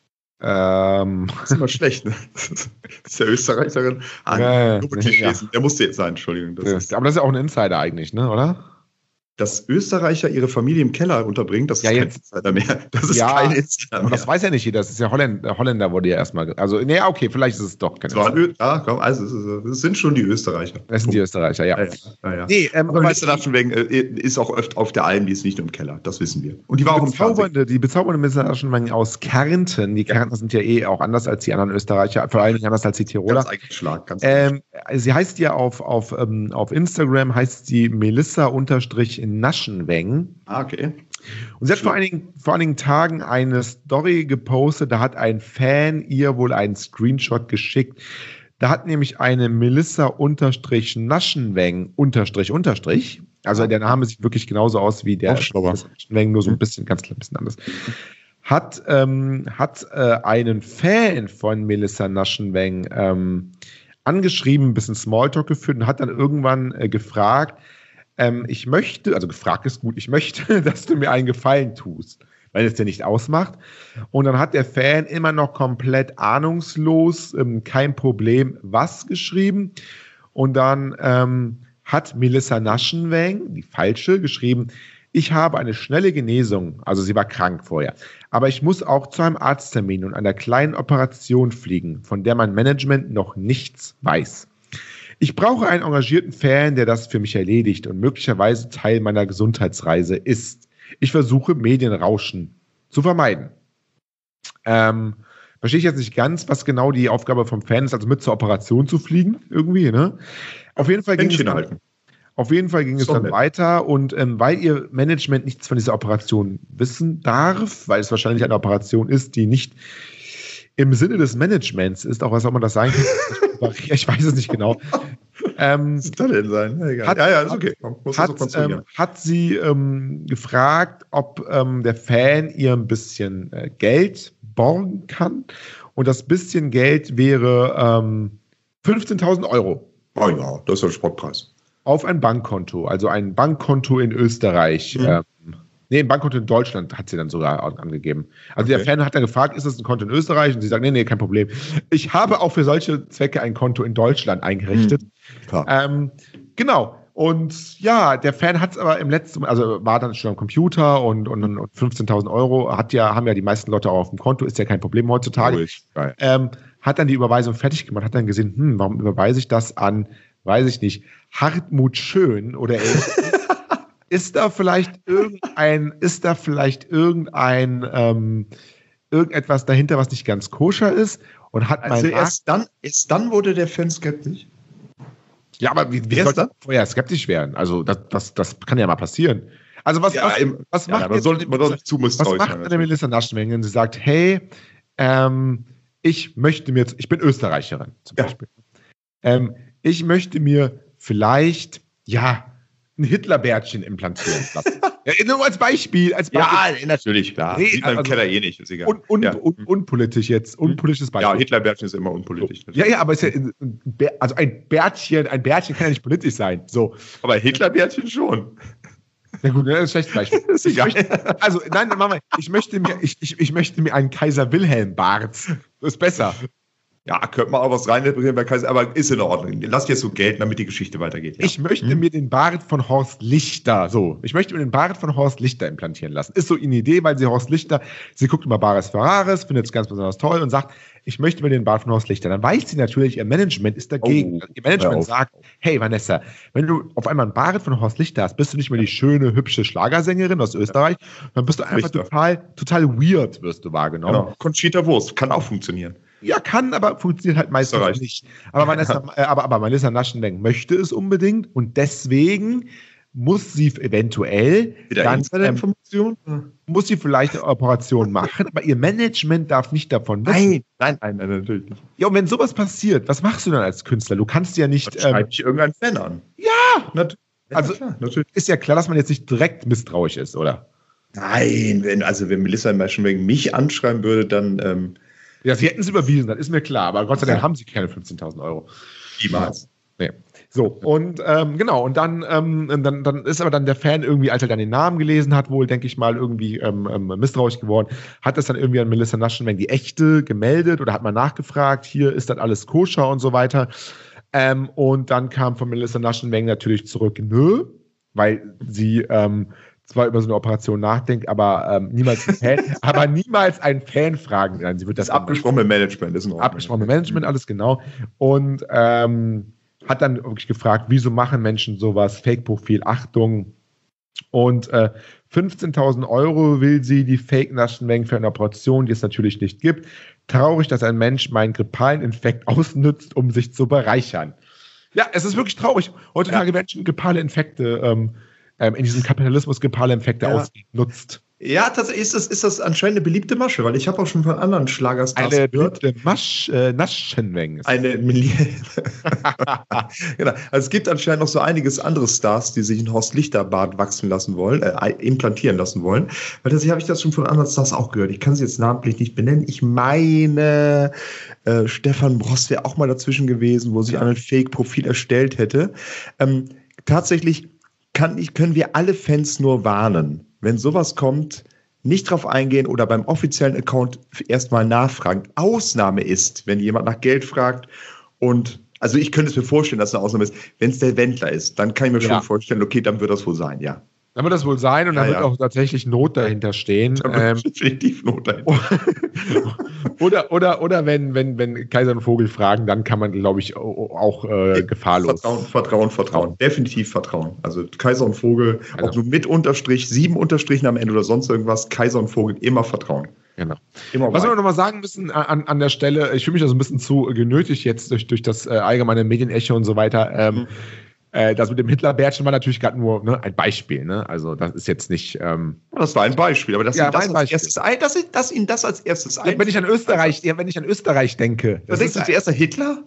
Ähm. Das ist immer schlecht, ne? Das ist der Österreicherin. Ah, ja, ja. Der musste jetzt sein, Entschuldigung. Das das, ist, aber das ist ja auch ein Insider eigentlich, ne, oder? Dass Österreicher ihre Familie im Keller unterbringen, das ist ja, kein jetzt, Insider mehr. Das ist ja, kein Insider aber mehr. das weiß ja nicht jeder. Das ist ja Holländer, Holländer wurde ja erstmal. Also, nee, okay, vielleicht ist es doch kein Insider. Ja, komm, also es, ist, es sind schon die Österreicher. Das sind die Österreicher, ja. ja, ja, ja. Nee, ähm, aber Melissa Naschenweng äh, ist auch öfter auf der Alm, die ist nicht nur im Keller, das wissen wir. Und die war auch im Fernsehen. Die bezaubernde Melissa Naschenweng aus Kärnten. Die Kärntner ja. sind ja eh auch anders als die anderen Österreicher, vor allen Dingen anders als die Tiroler. Ganz eingeschlagen, ganz ähm, sie heißt ja auf, auf, ähm, auf Instagram, heißt sie Melissa-Naschenweng. Ah, okay. Und sie hat vor einigen, vor einigen Tagen eine Story gepostet, da hat ein Fan ihr wohl einen Screenshot geschickt. Da hat nämlich eine Melissa-Naschenweng unterstrich unterstrich, also der Name sieht wirklich genauso aus wie der Naschenweng, nur so ein bisschen, ganz klein bisschen anders. Hat, ähm, hat äh, einen Fan von Melissa Naschenweng ähm, angeschrieben, ein bisschen Smalltalk geführt und hat dann irgendwann äh, gefragt, ähm, ich möchte, also gefragt ist gut, ich möchte, dass du mir einen Gefallen tust, weil es dir nicht ausmacht. Und dann hat der Fan immer noch komplett ahnungslos, ähm, kein Problem, was geschrieben. Und dann ähm, hat Melissa Naschenweng, die falsche, geschrieben, ich habe eine schnelle Genesung, also sie war krank vorher, aber ich muss auch zu einem Arzttermin und einer kleinen Operation fliegen, von der mein Management noch nichts weiß. Ich brauche einen engagierten Fan, der das für mich erledigt und möglicherweise Teil meiner Gesundheitsreise ist. Ich versuche, Medienrauschen zu vermeiden. Ähm, verstehe ich jetzt nicht ganz, was genau die Aufgabe vom Fan ist, also mit zur Operation zu fliegen, irgendwie, ne? Auf jeden Fall ging es dann, auf jeden Fall ging es dann weiter und ähm, weil ihr Management nichts von dieser Operation wissen darf, weil es wahrscheinlich eine Operation ist, die nicht im Sinne des Managements ist, auch was soll man das sagen? Ich, ich weiß es nicht genau. Ähm, das soll denn sein? Ja, egal. Hat, ja, ja, ist okay. Hat, ähm, hat sie ähm, gefragt, ob ähm, der Fan ihr ein bisschen äh, Geld borgen kann. Und das bisschen Geld wäre ähm, fünfzehntausend Euro. Oh ja, das ist ein Sportpreis. Auf ein Bankkonto, also ein Bankkonto in Österreich. Mhm. Ähm, nee, ein Bankkonto in Deutschland hat sie dann sogar angegeben. Also okay. Der Fan hat dann gefragt, ist das ein Konto in Österreich? Und sie sagt, nee, nee, kein Problem. Ich habe auch für solche Zwecke ein Konto in Deutschland eingerichtet. Mhm. Ähm, genau. Und ja, der Fan hat es aber im letzten, also war dann schon am Computer und, und, und fünfzehntausend Euro hat ja, haben ja die meisten Leute auch auf dem Konto, ist ja kein Problem heutzutage. Ähm, hat dann die Überweisung fertig gemacht, hat dann gesehen, hm, warum überweise ich das an, weiß ich nicht, Hartmut Schön oder ähnliches. ist da vielleicht irgendein, ist da vielleicht irgendein, ähm, irgendetwas dahinter, was nicht ganz koscher ist? Und hat Also mein erst dann, erst dann wurde der Fan skeptisch. Ja, aber wie, wie soll das vorher skeptisch werden? Also das, das, das kann ja mal passieren. Also was, Ja, was, im, was ja, macht man jetzt, soll, man soll nicht zu was macht eine Melissa Naschenweng, wenn sie sagt, hey, ähm, ich möchte mir jetzt, ich bin Österreicherin zum Ja. Beispiel. Ähm, ich möchte mir vielleicht, ja, ein Hitlerbärtchen implantieren lassen. Ja, nur als Beispiel. Als Beispiel. Ja, natürlich, klar. Nee, Sieht man im also- Keller eh nicht, ist egal. Un, un, ja. un, unpolitisch jetzt, unpolitisches Beispiel. ja, Hitlerbärtchen ist immer unpolitisch. Ja, ja, aber ist ja, ein Bär- also ein Bärtchen, ein Bärtchen kann ja nicht politisch sein. So. Aber Hitlerbärtchen schon. Na gut, das ist ein schlechtes Beispiel. Ist egal. Ich möchte, also, nein, nein, Mama, ich möchte mir, ich, ich, ich möchte mir einen Kaiser Wilhelm-Bart. Das ist besser. Ja, könnte man auch was reinbringen bei Kaiser, aber ist in Ordnung. Lass jetzt so gelten, damit die Geschichte weitergeht. Ja. Ich möchte mir den Bart von Horst Lichter, so, ich möchte mir den Bart von Horst Lichter implantieren lassen. Ist so eine Idee, weil sie Horst Lichter, sie guckt immer Bares Ferraris, findet es ganz besonders toll und sagt, ich möchte mir den Bart von Horst Lichter. Dann weiß sie natürlich, ihr Management ist dagegen. Oh, ihr Management hör auf. sagt, hey Vanessa, wenn du auf einmal einen Bart von Horst Lichter hast, bist du nicht mehr die schöne, hübsche Schlagersängerin aus Österreich, dann bist du einfach Richter. total, total weird, wirst du wahrgenommen. Genau. Conchita Wurst kann auch funktionieren. Ja, kann, aber funktioniert halt meistens Österreich. nicht. Aber Vanessa, äh, aber, aber Melissa Naschenweng möchte es unbedingt und deswegen muss sie eventuell Wieder dann, ähm, Insider-Information? muss sie vielleicht eine Operation machen, aber ihr Management darf nicht davon wissen. Nein, nein, nein, nein, natürlich nicht. Ja, und wenn sowas passiert, was machst du dann als Künstler? Du kannst ja nicht, Dann ähm, schreibe ich irgendeinen Fan an. ja, Nat ja, Also- klar, natürlich. ist ja klar, dass man jetzt nicht direkt misstrauisch ist, oder? Nein, wenn, also wenn Melissa Naschenweng mich anschreiben würde, dann ähm, Ja, sie hätten es überwiesen, das ist mir klar, aber Gott sei Dank Ja. haben sie keine fünfzehntausend Euro. niemals. Nee. So, und ähm, genau, und dann, ähm, dann, dann ist aber dann der Fan irgendwie, als er dann den Namen gelesen hat, wohl, denke ich mal, irgendwie ähm, ähm, misstrauisch geworden, hat das dann irgendwie an Melissa Naschenweng, die echte, gemeldet oder hat mal nachgefragt, hier ist das alles koscher und so weiter. Ähm, und dann kam von Melissa Naschenweng natürlich zurück, nö, weil sie ähm, zwar über so eine Operation nachdenkt, aber ähm, niemals ein Fan, aber niemals einen Fan fragen. Nein, sie wird Das das ist abgesprochen mit Management, ist in Ordnung. abgesprochen mit Management, alles genau. Und ähm, hat dann wirklich gefragt, wieso machen Menschen sowas? Fake-Profil, Achtung. Und äh, fünfzehntausend Euro will sie die Fake-Naschenweng für eine Operation, die es natürlich nicht gibt. Traurig, dass ein Mensch meinen grippalen Infekt ausnützt, um sich zu bereichern. Ja, es ist wirklich traurig. Heutzutage werden schon grippale Infekte ähm, ähm, in diesem Kapitalismus grippale Infekte Ja. ausgenutzt. Ja, tatsächlich ist das, ist das anscheinend eine beliebte Masche, weil ich habe auch schon von anderen Schlagerstars Eine gehört. beliebte Masch, äh, Naschenweng. Eine Million. Genau. Also es gibt anscheinend noch so einiges andere Stars, die sich ein Horst Lichter Bart wachsen lassen wollen, äh, implantieren lassen wollen. Weil tatsächlich habe ich das schon von anderen Stars auch gehört. Ich kann sie jetzt namentlich nicht benennen. Ich meine, äh, Stefan Bross wäre auch mal dazwischen gewesen, wo sich ein Fake-Profil erstellt hätte. Ähm, tatsächlich kann ich, können wir alle Fans nur warnen. Wenn sowas kommt, nicht drauf eingehen oder beim offiziellen Account erstmal nachfragen. Ausnahme ist, wenn jemand nach Geld fragt und, also ich könnte es mir vorstellen, dass es eine Ausnahme ist, wenn es der Wendler ist, dann kann ich mir Ja. schon vorstellen, okay, dann wird das wohl sein, ja. Dann wird das wohl sein und dann Ja, wird ja. auch tatsächlich Not dahinter stehen. Da wird Ähm, definitiv Not dahinter. oder, oder, oder wenn, wenn, wenn Kaiser und Vogel fragen, dann kann man, glaube ich, au- auch äh, gefahrlos. Vertrauen, Vertrauen, Vertrauen. Definitiv Vertrauen. Also Kaiser und Vogel, Also- ob nur mit Unterstrich, sieben Unterstrichen am Ende oder sonst irgendwas, Kaiser und Vogel immer Vertrauen. Genau. Immer Was wir weiter. noch mal sagen müssen an, an der Stelle, ich fühle mich da so ein bisschen zu genötigt jetzt durch, durch das äh, allgemeine Medienecho und so weiter. Ähm, Mhm. äh, das mit dem Hitlerbärtchen war natürlich gerade nur ne, ein Beispiel. Ne? Also das ist jetzt nicht. Ähm, Das war ein Beispiel, aber dass, Ja, ihn, das war ein als Beispiel. erstes, ein- dass, ihn- dass ihn das als erstes ein. wenn ich an Österreich, ja, wenn ich an Österreich denke, Da denkst du zuerst an Hitler?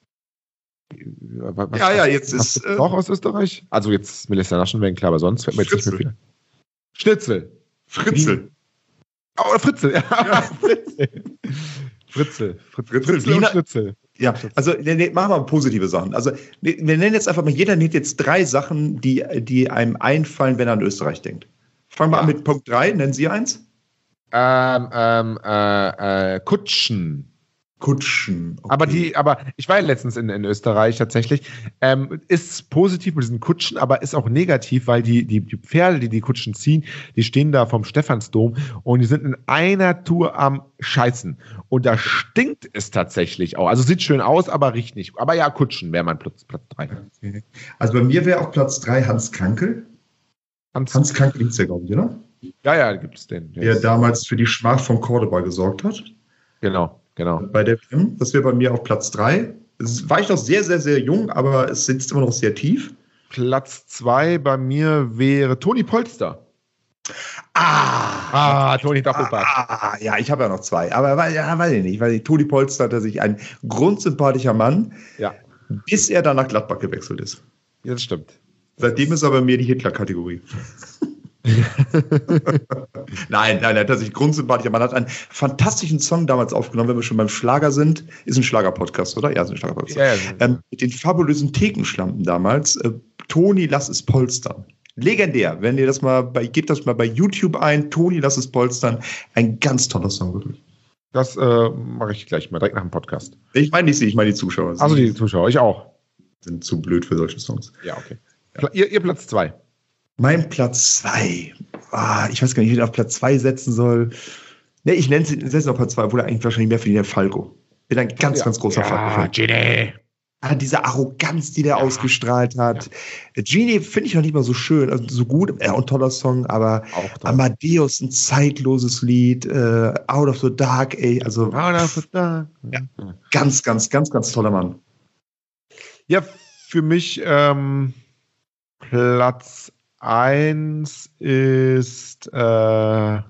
was, was, Ja, ja, jetzt was ist, gibt's äh, noch aus Österreich? Also jetzt Melissa Naschenweng, klar, aber sonst fällt mir jetzt nicht mehr Fritzl. viel. Schnitzel. Fritzel. Oh, Fritzel, ja. Fritzel. Fritzel. Fritzel. Fritzel und Wiener- Schnitzel. Ja, also nee, nee, machen wir mal positive Sachen. Also nee, wir nennen jetzt einfach mal, jeder nennt jetzt drei Sachen, die, die einem einfallen, wenn er an Österreich denkt. Fangen wir Ja. an mit Punkt drei, nennen Sie eins. Ähm, ähm, äh, äh, Kutschen. Kutschen. Okay. Aber die, aber ich war ja letztens in, in Österreich tatsächlich. Ähm, ist positiv mit diesen Kutschen, aber ist auch negativ, weil die, die, die Pferde, die die Kutschen ziehen, die stehen da vom Stephansdom und die sind in einer Tour am Scheißen. Und da stinkt es tatsächlich auch. Also sieht schön aus, aber riecht nicht. Aber ja, Kutschen wäre mein Platz, Platz drei. Also bei mir wäre auch Platz drei Hans Krankel. Hans, Hans Kranke hieß der, glaube ich, oder? Ja, ja, gibt es den. Der damals für die Schmach von Cordoba gesorgt hat. Genau, genau. Bei der W M. Das wäre bei mir auf Platz drei. Es war ich noch sehr, sehr, sehr jung, aber es sitzt immer noch sehr tief. Platz zwei bei mir wäre Toni Polster. Ah, Ah, Toni Doppelpack. Ah, ja, ich habe ja noch zwei. Aber ja, weiß ich nicht. Weil Toni Polster hatte sich ein grundsympathischer Mann, Ja, bis er dann nach Gladbach gewechselt ist. ja, das stimmt. Seitdem ist aber mir die Hitler-Kategorie. nein, nein, er hat sich grundsympathischer Mann. Hat einen fantastischen Song damals aufgenommen, wenn wir schon beim Schlager sind. Ist ein Schlager-Podcast, oder? Ja, ist ein Schlager-Podcast. Ja, ja. Ähm, mit den fabulösen Thekenschlampen damals. Äh, Toni, lass es polstern. Legendär. Wenn ihr das mal bei, gebt das mal bei YouTube ein. Toni, lass es polstern. Ein ganz toller Song, wirklich. Das äh, mache ich gleich mal, direkt nach dem Podcast. Ich meine nicht sie, ich meine die Zuschauer. Also die Zuschauer, ich auch. Sind zu blöd für solche Songs. Ja, okay. Ja. Ihr, ihr Platz zwei. Mein Platz zwei. Ah, ich weiß gar nicht, wie ich ihn auf Platz zwei setzen soll. Ne, ich nenne es auf Platz zwei, obwohl er eigentlich wahrscheinlich mehr für den Falco. Bin ein ganz, ja. ganz großer ja, Falco-Fan. Genie. Ah, diese Arroganz, die der ja. ausgestrahlt hat. Ja. Genie finde ich noch nicht mal so schön, also so gut, ja, und toller Song, aber Amadeus, ein zeitloses Lied, äh, Out of the Dark, ey, also Out of the Dark. Ja, ganz, ganz, ganz, ganz toller Mann. Ja, für mich ähm, Platz eins ist äh,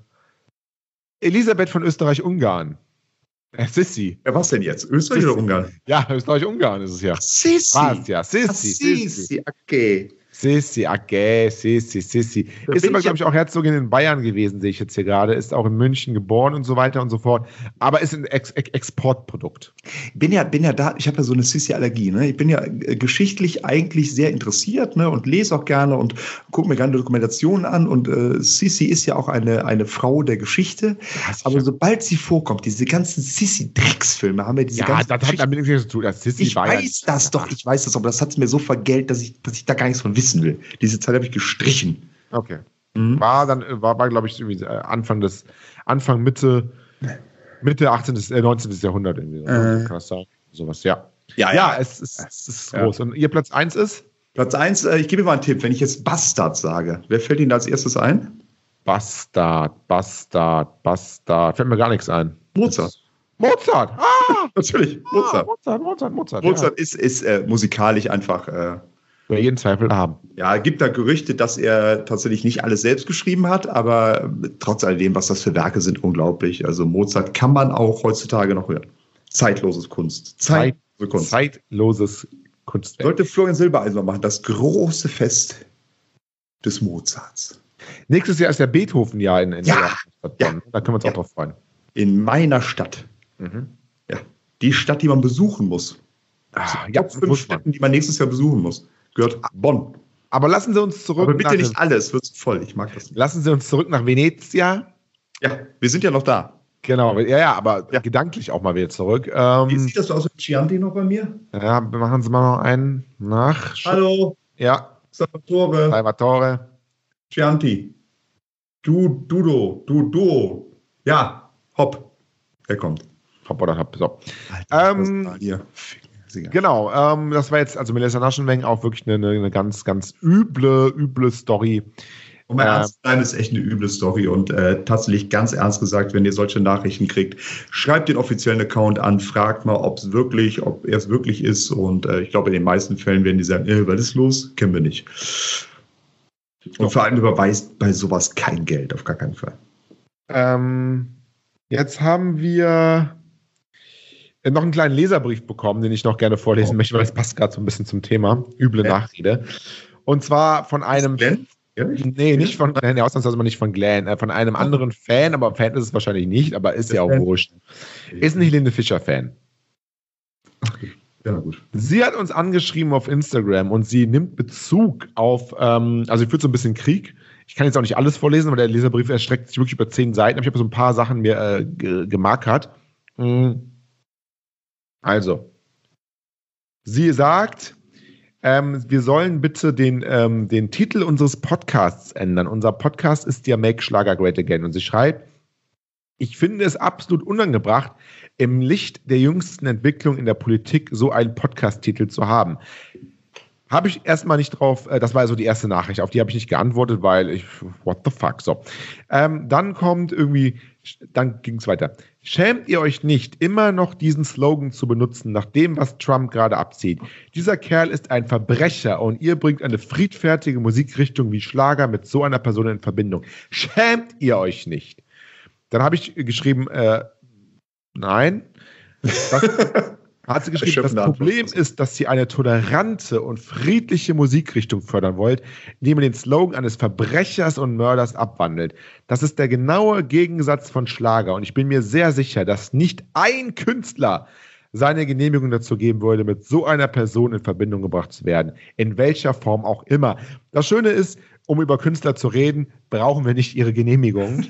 Elisabeth von Österreich-Ungarn. Es ist sie. Ja, was denn jetzt? Österreich oder Ungarn? Ja, Österreich-Ungarn ist es ja. Sissi. Was, ja, Sissi. Sissi, okay. Sissi, okay, Sissi, Sissi. Ist aber, glaube ich, auch Herzogin in Bayern gewesen, sehe ich jetzt hier gerade. Ist auch in München geboren und so weiter und so fort. Aber ist ein Ex Ex Exportprodukt. Bin ja, bin ja da, ich habe ja so eine Sissi-Allergie. Ne? Ich bin ja äh, geschichtlich eigentlich sehr interessiert, ne? Und lese auch gerne und gucke mir gerne Dokumentationen an. Und äh, Sissi ist ja auch eine, eine Frau der Geschichte. Ja, aber sobald sie vorkommt, diese ganzen Sissi-Drecksfilme haben ja diese ja, ganzen das hat damit nichts zu tun. Das Sissi ich war weiß ja, das doch, ich weiß das, aber das hat es mir so vergällt, dass ich, dass ich da gar nichts von wissen will. Diese Zeit habe ich gestrichen. Okay. Mhm. War dann, war, war glaube ich, irgendwie Anfang des, Anfang, Mitte, Mitte achtzehnten., äh, neunzehnten. Jahrhundert irgendwie. Äh. Kann das sein? Sowas, ja. Ja, ja, ja es ist, es ist ja. groß. Und ihr Platz eins ist? Platz eins, äh, ich gebe mir mal einen Tipp, wenn ich jetzt Bastard sage, wer fällt Ihnen da als erstes ein? Bastard, Bastard, Bastard. Fällt mir gar nichts ein. Mozart. Mozart! Ah! Natürlich, Mozart. Ah, Mozart, Mozart, Mozart. Mozart ja. ist, ist äh, musikalisch einfach. Äh, Über jeden Zweifel haben. Ja, es gibt da Gerüchte, dass er tatsächlich nicht alles selbst geschrieben hat, aber trotz alledem, was das für Werke sind, unglaublich. Also Mozart kann man auch heutzutage noch hören. Zeitloses Kunst. Zeitlose Kunst. Zeitloses Kunstwerk. Sollte Florian Silbereisen mal machen, das große Fest des Mozarts. Nächstes Jahr ist ja Beethoven-Jahr in, in ja, ja. Da können wir uns ja. auch drauf freuen. In meiner Stadt. Mhm. Ja. Die Stadt, die man besuchen muss. Ah, ja, fünf Städten, die man nächstes Jahr besuchen muss. Gehört Bonn. Aber lassen Sie uns zurück. Aber bitte nach nicht alles, wird voll. Ich mag das nicht. Lassen Sie uns zurück nach Venezia. Ja, wir sind ja noch da. Genau, ja, ja, aber ja. gedanklich auch mal wieder zurück. Ähm, Wie sieht das aus mit Chianti noch bei mir? Ja, machen Sie mal noch einen nach. Hallo. Ja. Salvatore. Salvatore. Chianti. Du, Dudo, du, Duo. Ja, hopp. Er kommt. Hopp oder hopp. So. Alter, ähm, hier. Genau, ähm, das war jetzt, also Melissa Naschenweng, auch wirklich eine, eine ganz, ganz üble, üble Story. Um mal ernst zu sein, ist echt eine üble Story und äh, tatsächlich ganz ernst gesagt, wenn ihr solche Nachrichten kriegt, schreibt den offiziellen Account an, fragt mal, ob es wirklich, ob er es wirklich ist und äh, ich glaube, in den meisten Fällen werden die sagen, äh, was ist los? Kennen wir nicht. Und vor allem überweist bei sowas kein Geld, auf gar keinen Fall. Ähm, jetzt haben wir noch einen kleinen Leserbrief bekommen, den ich noch gerne vorlesen oh. möchte, weil das passt gerade so ein bisschen zum Thema. Üble ja. Nachrede. Und zwar von einem... Glenn? Ja, nee, nicht von Glenn, ja, ausnahmsweise mal nicht von Glenn, äh, von einem oh. anderen Fan, aber Fan ist es wahrscheinlich nicht, aber ist das ja auch Fan. Wurscht. Ist ein Helene Fischer-Fan. Ja, gut. Sie hat uns angeschrieben auf Instagram und sie nimmt Bezug auf, ähm, also sie führt so ein bisschen Krieg. Ich kann jetzt auch nicht alles vorlesen, aber der Leserbrief erstreckt sich wirklich über zehn Seiten. Ich habe so ein paar Sachen mir äh, ge- gemarkert. Mhm. Also, sie sagt, ähm, wir sollen bitte den, ähm, den Titel unseres Podcasts ändern. Unser Podcast ist ja Make Schlager Great Again. Und sie schreibt, ich finde es absolut unangebracht, im Licht der jüngsten Entwicklung in der Politik so einen Podcast-Titel zu haben. Habe ich erstmal nicht drauf, äh, das war also die erste Nachricht, auf die habe ich nicht geantwortet, weil ich, what the fuck, so. Ähm, dann kommt irgendwie, dann ging es weiter. Schämt ihr euch nicht, immer noch diesen Slogan zu benutzen, nach dem, was Trump gerade abzieht? Dieser Kerl ist ein Verbrecher und ihr bringt eine friedfertige Musikrichtung wie Schlager mit so einer Person in Verbindung. Schämt ihr euch nicht? Dann habe ich geschrieben, äh, nein. Das, hat sie geschrieben, das Problem ist, dass sie eine tolerante und friedliche Musikrichtung fördern wollt, indem man den Slogan eines Verbrechers und Mörders abwandelt. Das ist der genaue Gegensatz von Schlager und ich bin mir sehr sicher, dass nicht ein Künstler seine Genehmigung dazu geben würde, mit so einer Person in Verbindung gebracht zu werden. In welcher Form auch immer. Das Schöne ist, um über Künstler zu reden, brauchen wir nicht ihre Genehmigung.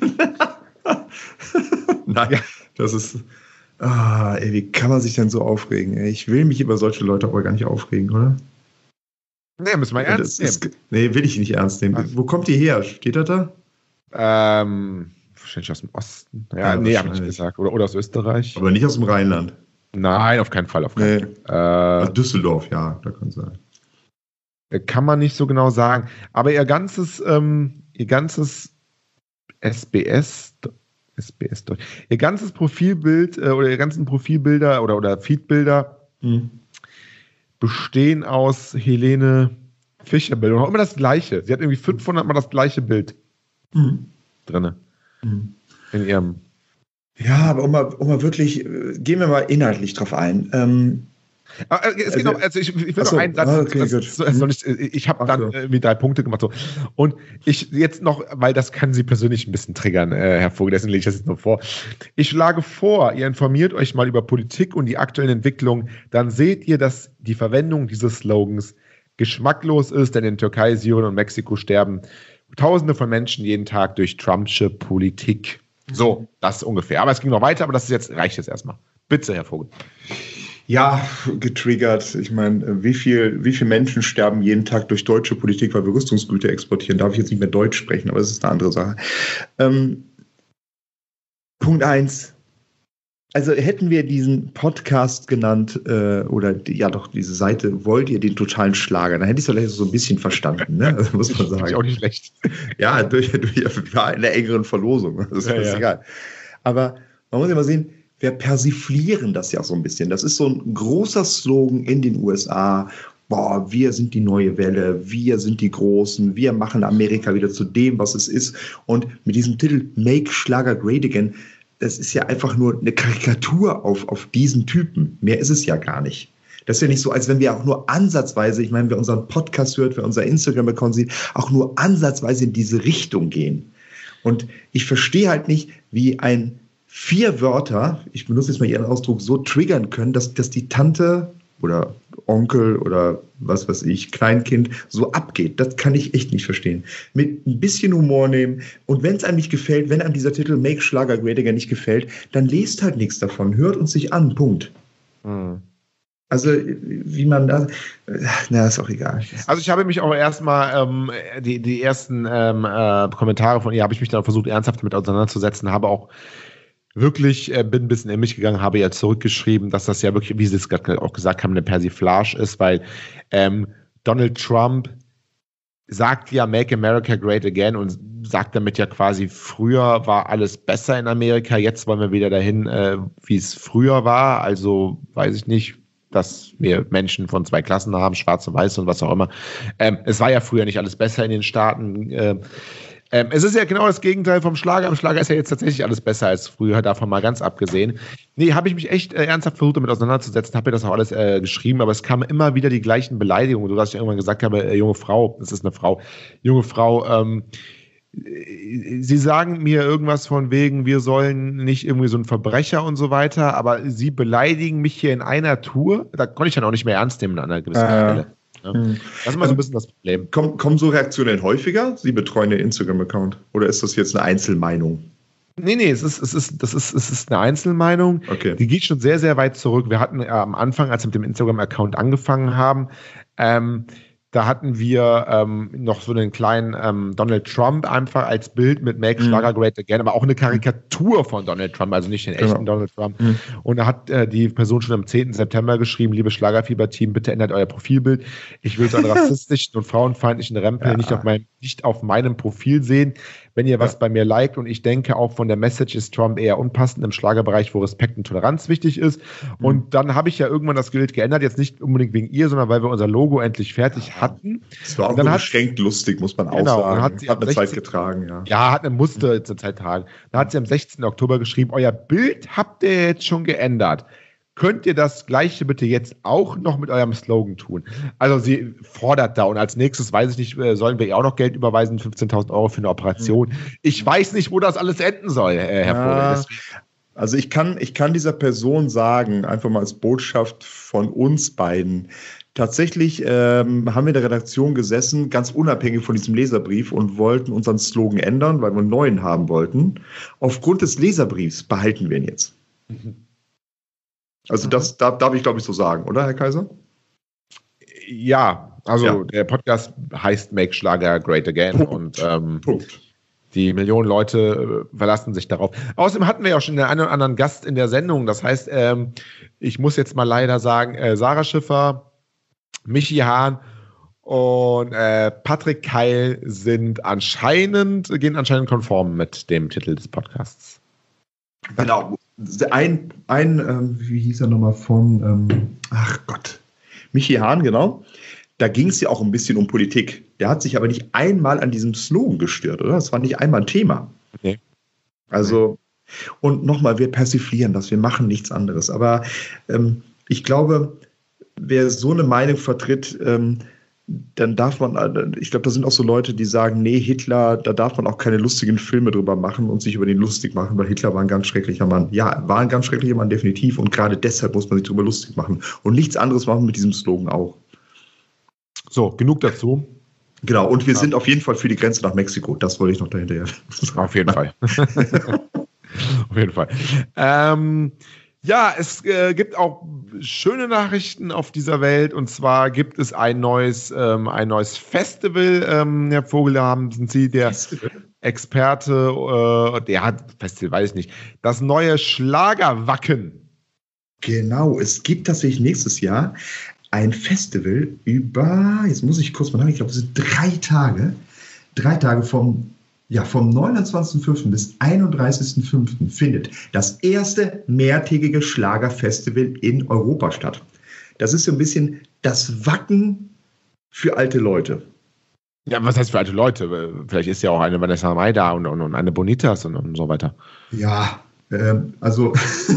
Nein, ja. Das ist... Ah, ey, wie kann man sich denn so aufregen? Ey? Ich will mich über solche Leute aber gar nicht aufregen, oder? Nee, müssen wir ernst nehmen. Ist, nee, will ich nicht ernst nehmen. Also, wo kommt die her? Steht das da? Ähm, wahrscheinlich aus dem Osten. Ja, ja nee, habe ich nicht gesagt. Oder, oder aus Österreich. Aber nicht aus dem Rheinland. Nein, auf keinen Fall. Auf keinen nee. Fall. Äh, Düsseldorf, ja, da kann es sein. Kann man nicht so genau sagen. Aber ihr ganzes, ähm, ihr ganzes S B S... S B S Deutsch. Ihr ganzes Profilbild äh, oder ihr ganzen Profilbilder oder, oder Feedbilder mhm. bestehen aus Helene Fischer-Bildern. Auch immer das gleiche. Sie hat irgendwie fünfhundert Mal das gleiche Bild mhm. drin. Mhm. In ihrem. Ja, aber um mal, um mal wirklich, gehen wir mal inhaltlich drauf ein. Ähm, Aber es geht also, noch, also ich, ich will noch so, einen Satz. Okay, das, das, das ich ich habe dann so. irgendwie drei Punkte gemacht. So. Und ich jetzt noch, weil das kann Sie persönlich ein bisschen triggern, äh, Herr Vogel, deswegen lege ich das jetzt noch vor. Ich schlage vor, ihr informiert euch mal über Politik und die aktuellen Entwicklungen, dann seht ihr, dass die Verwendung dieses Slogans geschmacklos ist, denn in Türkei, Syrien und Mexiko sterben Tausende von Menschen jeden Tag durch Trumpsche Politik. So, das ungefähr. Aber es ging noch weiter, aber das ist jetzt, reicht jetzt erstmal. Bitte, Herr Vogel. Ja, getriggert. Ich meine, wie viel, wie viele Menschen sterben jeden Tag durch deutsche Politik, weil wir Rüstungsgüter exportieren? Darf ich jetzt nicht mehr Deutsch sprechen, aber das ist eine andere Sache. Ähm, Punkt eins. Also hätten wir diesen Podcast genannt, äh, oder die, ja doch, diese Seite, wollt ihr den totalen Schlager, dann hätte ich es vielleicht so ein bisschen verstanden, ne? Also, muss man sagen. Ist auch nicht schlecht. Ja, durch, durch eine engeren Verlosung. Das ist ja, ja. egal. Aber man muss ja mal sehen, wir persiflieren das ja so ein bisschen. Das ist so ein großer Slogan in den U S A. Boah, wir sind die neue Welle, wir sind die Großen, wir machen Amerika wieder zu dem, was es ist. Und mit diesem Titel Make Schlager Great Again, das ist ja einfach nur eine Karikatur auf, auf diesen Typen. Mehr ist es ja gar nicht. Das ist ja nicht so, als wenn wir auch nur ansatzweise, ich meine, wer unseren Podcast hört, wer unser Instagram-Account sieht, auch nur ansatzweise in diese Richtung gehen. Und ich verstehe halt nicht, wie ein vier Wörter, ich benutze jetzt mal Ihren Ausdruck, so triggern können, dass, dass die Tante oder Onkel oder was weiß ich, Kleinkind so abgeht. Das kann ich echt nicht verstehen. Mit ein bisschen Humor nehmen und wenn es einem nicht gefällt, wenn einem dieser Titel Make Schlager Great Again nicht gefällt, dann lest halt nichts davon, hört uns sich an, Punkt. Hm. Also, wie man da, na, ist auch egal. Also, ich habe mich auch erstmal, ähm, die, die ersten ähm, äh, Kommentare von ihr habe ich mich dann versucht, ernsthaft damit auseinanderzusetzen, habe auch wirklich, äh, bin ein bisschen in mich gegangen, habe ja zurückgeschrieben, dass das ja wirklich, wie Sie es gerade auch gesagt haben, eine Persiflage ist, weil ähm, Donald Trump sagt ja Make America Great Again und sagt damit ja quasi, früher war alles besser in Amerika, jetzt wollen wir wieder dahin, äh, wie es früher war, also weiß ich nicht, dass wir Menschen von zwei Klassen haben, schwarz und weiß und was auch immer. Ähm, es war ja früher nicht alles besser in den Staaten. Äh, ähm, es ist ja genau das Gegenteil vom Schlager. Im Schlager ist ja jetzt tatsächlich alles besser als früher, davon mal ganz abgesehen. Nee, habe ich mich echt äh, ernsthaft versucht, damit auseinanderzusetzen, habe mir das auch alles äh, geschrieben, aber es kamen immer wieder die gleichen Beleidigungen, sodass ich irgendwann gesagt habe, äh, junge Frau, das ist eine Frau, junge Frau, ähm, Sie sagen mir irgendwas von wegen, wir sollen nicht irgendwie so ein Verbrecher und so weiter, aber Sie beleidigen mich hier in einer Tour. Da konnte ich dann auch nicht mehr ernst nehmen an einer gewissen äh, Stelle. Ja. Das ist immer so ein bisschen das Problem. Kommen, kommen so Reaktionen häufiger? Sie betreuen den Instagram-Account? Oder ist das jetzt eine Einzelmeinung? Nee, nee, es ist, es ist, das ist, es ist eine Einzelmeinung. Okay. Die geht schon sehr, sehr weit zurück. Wir hatten äh, am Anfang, als wir mit dem Instagram-Account angefangen haben, ähm, Da hatten wir ähm, noch so einen kleinen ähm, Donald Trump einfach als Bild mit Make Schlager Great Again, aber auch eine Karikatur von Donald Trump, also nicht den echten Genau. Donald Trump. Mhm. Und da hat äh, die Person schon am zehnten September geschrieben, liebe Schlagerfieber-Team, bitte ändert euer Profilbild. Ich will so einen rassistischen und frauenfeindlichen Rempel Ja. nicht, auf meinem, nicht auf meinem Profil sehen. Wenn ihr was Ja. bei mir liked, und ich denke auch von der Message ist Trump eher unpassend im Schlagerbereich, wo Respekt und Toleranz wichtig ist. Mhm. Und dann habe ich ja irgendwann das Bild geändert, jetzt nicht unbedingt wegen ihr, sondern weil wir unser Logo endlich fertig hatten. Das war auch Und dann nur hat- beschränkt lustig, muss man auch Genau, sagen. und Hat, hat sie eine am Zeit sechzehnten getragen, ja. Ja, hat eine Muster zur Zeit tragen. Da hat sie am sechzehnten Oktober geschrieben, euer Bild habt ihr jetzt schon geändert. Könnt ihr das Gleiche bitte jetzt auch noch mit eurem Slogan tun? Also sie fordert da, und als nächstes, weiß ich nicht, äh, sollen wir ihr auch noch Geld überweisen, fünfzehntausend Euro für eine Operation. Ich weiß nicht, wo das alles enden soll, äh, Herr Vogel. Ja. Deswegen- Also ich kann, ich kann dieser Person sagen, einfach mal als Botschaft von uns beiden, tatsächlich ähm, haben wir in der Redaktion gesessen, ganz unabhängig von diesem Leserbrief, und wollten unseren Slogan ändern, weil wir einen neuen haben wollten. Aufgrund des Leserbriefs behalten wir ihn jetzt. Also das darf, darf ich, glaube ich, so sagen, oder, Herr Kaiser? Ja, also Ja. der Podcast heißt Make Schlager Great Again. Punkt. Und ähm, Punkt. die Millionen Leute äh, verlassen sich darauf. Außerdem hatten wir ja auch schon den einen oder anderen Gast in der Sendung. Das heißt, ähm, ich muss jetzt mal leider sagen, äh, Sarah Schiffer, Michi Hahn und äh, Patrick Keil sind anscheinend, gehen anscheinend konform mit dem Titel des Podcasts. Genau. Ein, ein ähm, wie hieß er nochmal von, ähm, ach Gott, Michi Hahn, genau. Da ging es ja auch ein bisschen um Politik. Der hat sich aber nicht einmal an diesem Slogan gestört, oder? Das war nicht einmal ein Thema. Nee. Also, und nochmal, wir persiflieren das, wir machen nichts anderes. Aber ähm, ich glaube, wer so eine Meinung vertritt, ähm, dann darf man, ich glaube, da sind auch so Leute, die sagen, nee, Hitler, da darf man auch keine lustigen Filme drüber machen und sich über den lustig machen, weil Hitler war ein ganz schrecklicher Mann. Ja, war ein ganz schrecklicher Mann, definitiv. Und gerade deshalb muss man sich drüber lustig machen. Und nichts anderes machen wir mit diesem Slogan auch. So, genug dazu. Genau, und wir sind auf jeden Fall für die Grenze nach Mexiko. Das wollte ich noch dahinterher. Auf jeden Fall. Auf jeden Fall. Ähm, ja, es äh, gibt auch schöne Nachrichten auf dieser Welt. Und zwar gibt es ein neues, ähm, ein neues Festival. Ähm, Herr Vogel, da haben sind Sie der Experte. Äh, der hat Festival, weiß ich nicht. Das neue Schlagerwacken. Genau, es gibt tatsächlich nächstes Jahr ein Festival über, jetzt muss ich kurz mal nachdenken, ich glaube, es sind drei Tage. Drei Tage vom, ja, vom neunundzwanzigsten fünften bis einunddreißigsten fünften findet das erste mehrtägige Schlagerfestival in Europa statt. Das ist so ein bisschen das Wacken für alte Leute. Ja, was heißt für alte Leute? Vielleicht ist ja auch eine Vanessa Mai da und, und, und eine Bonitas und, und so weiter. Ja, ähm, also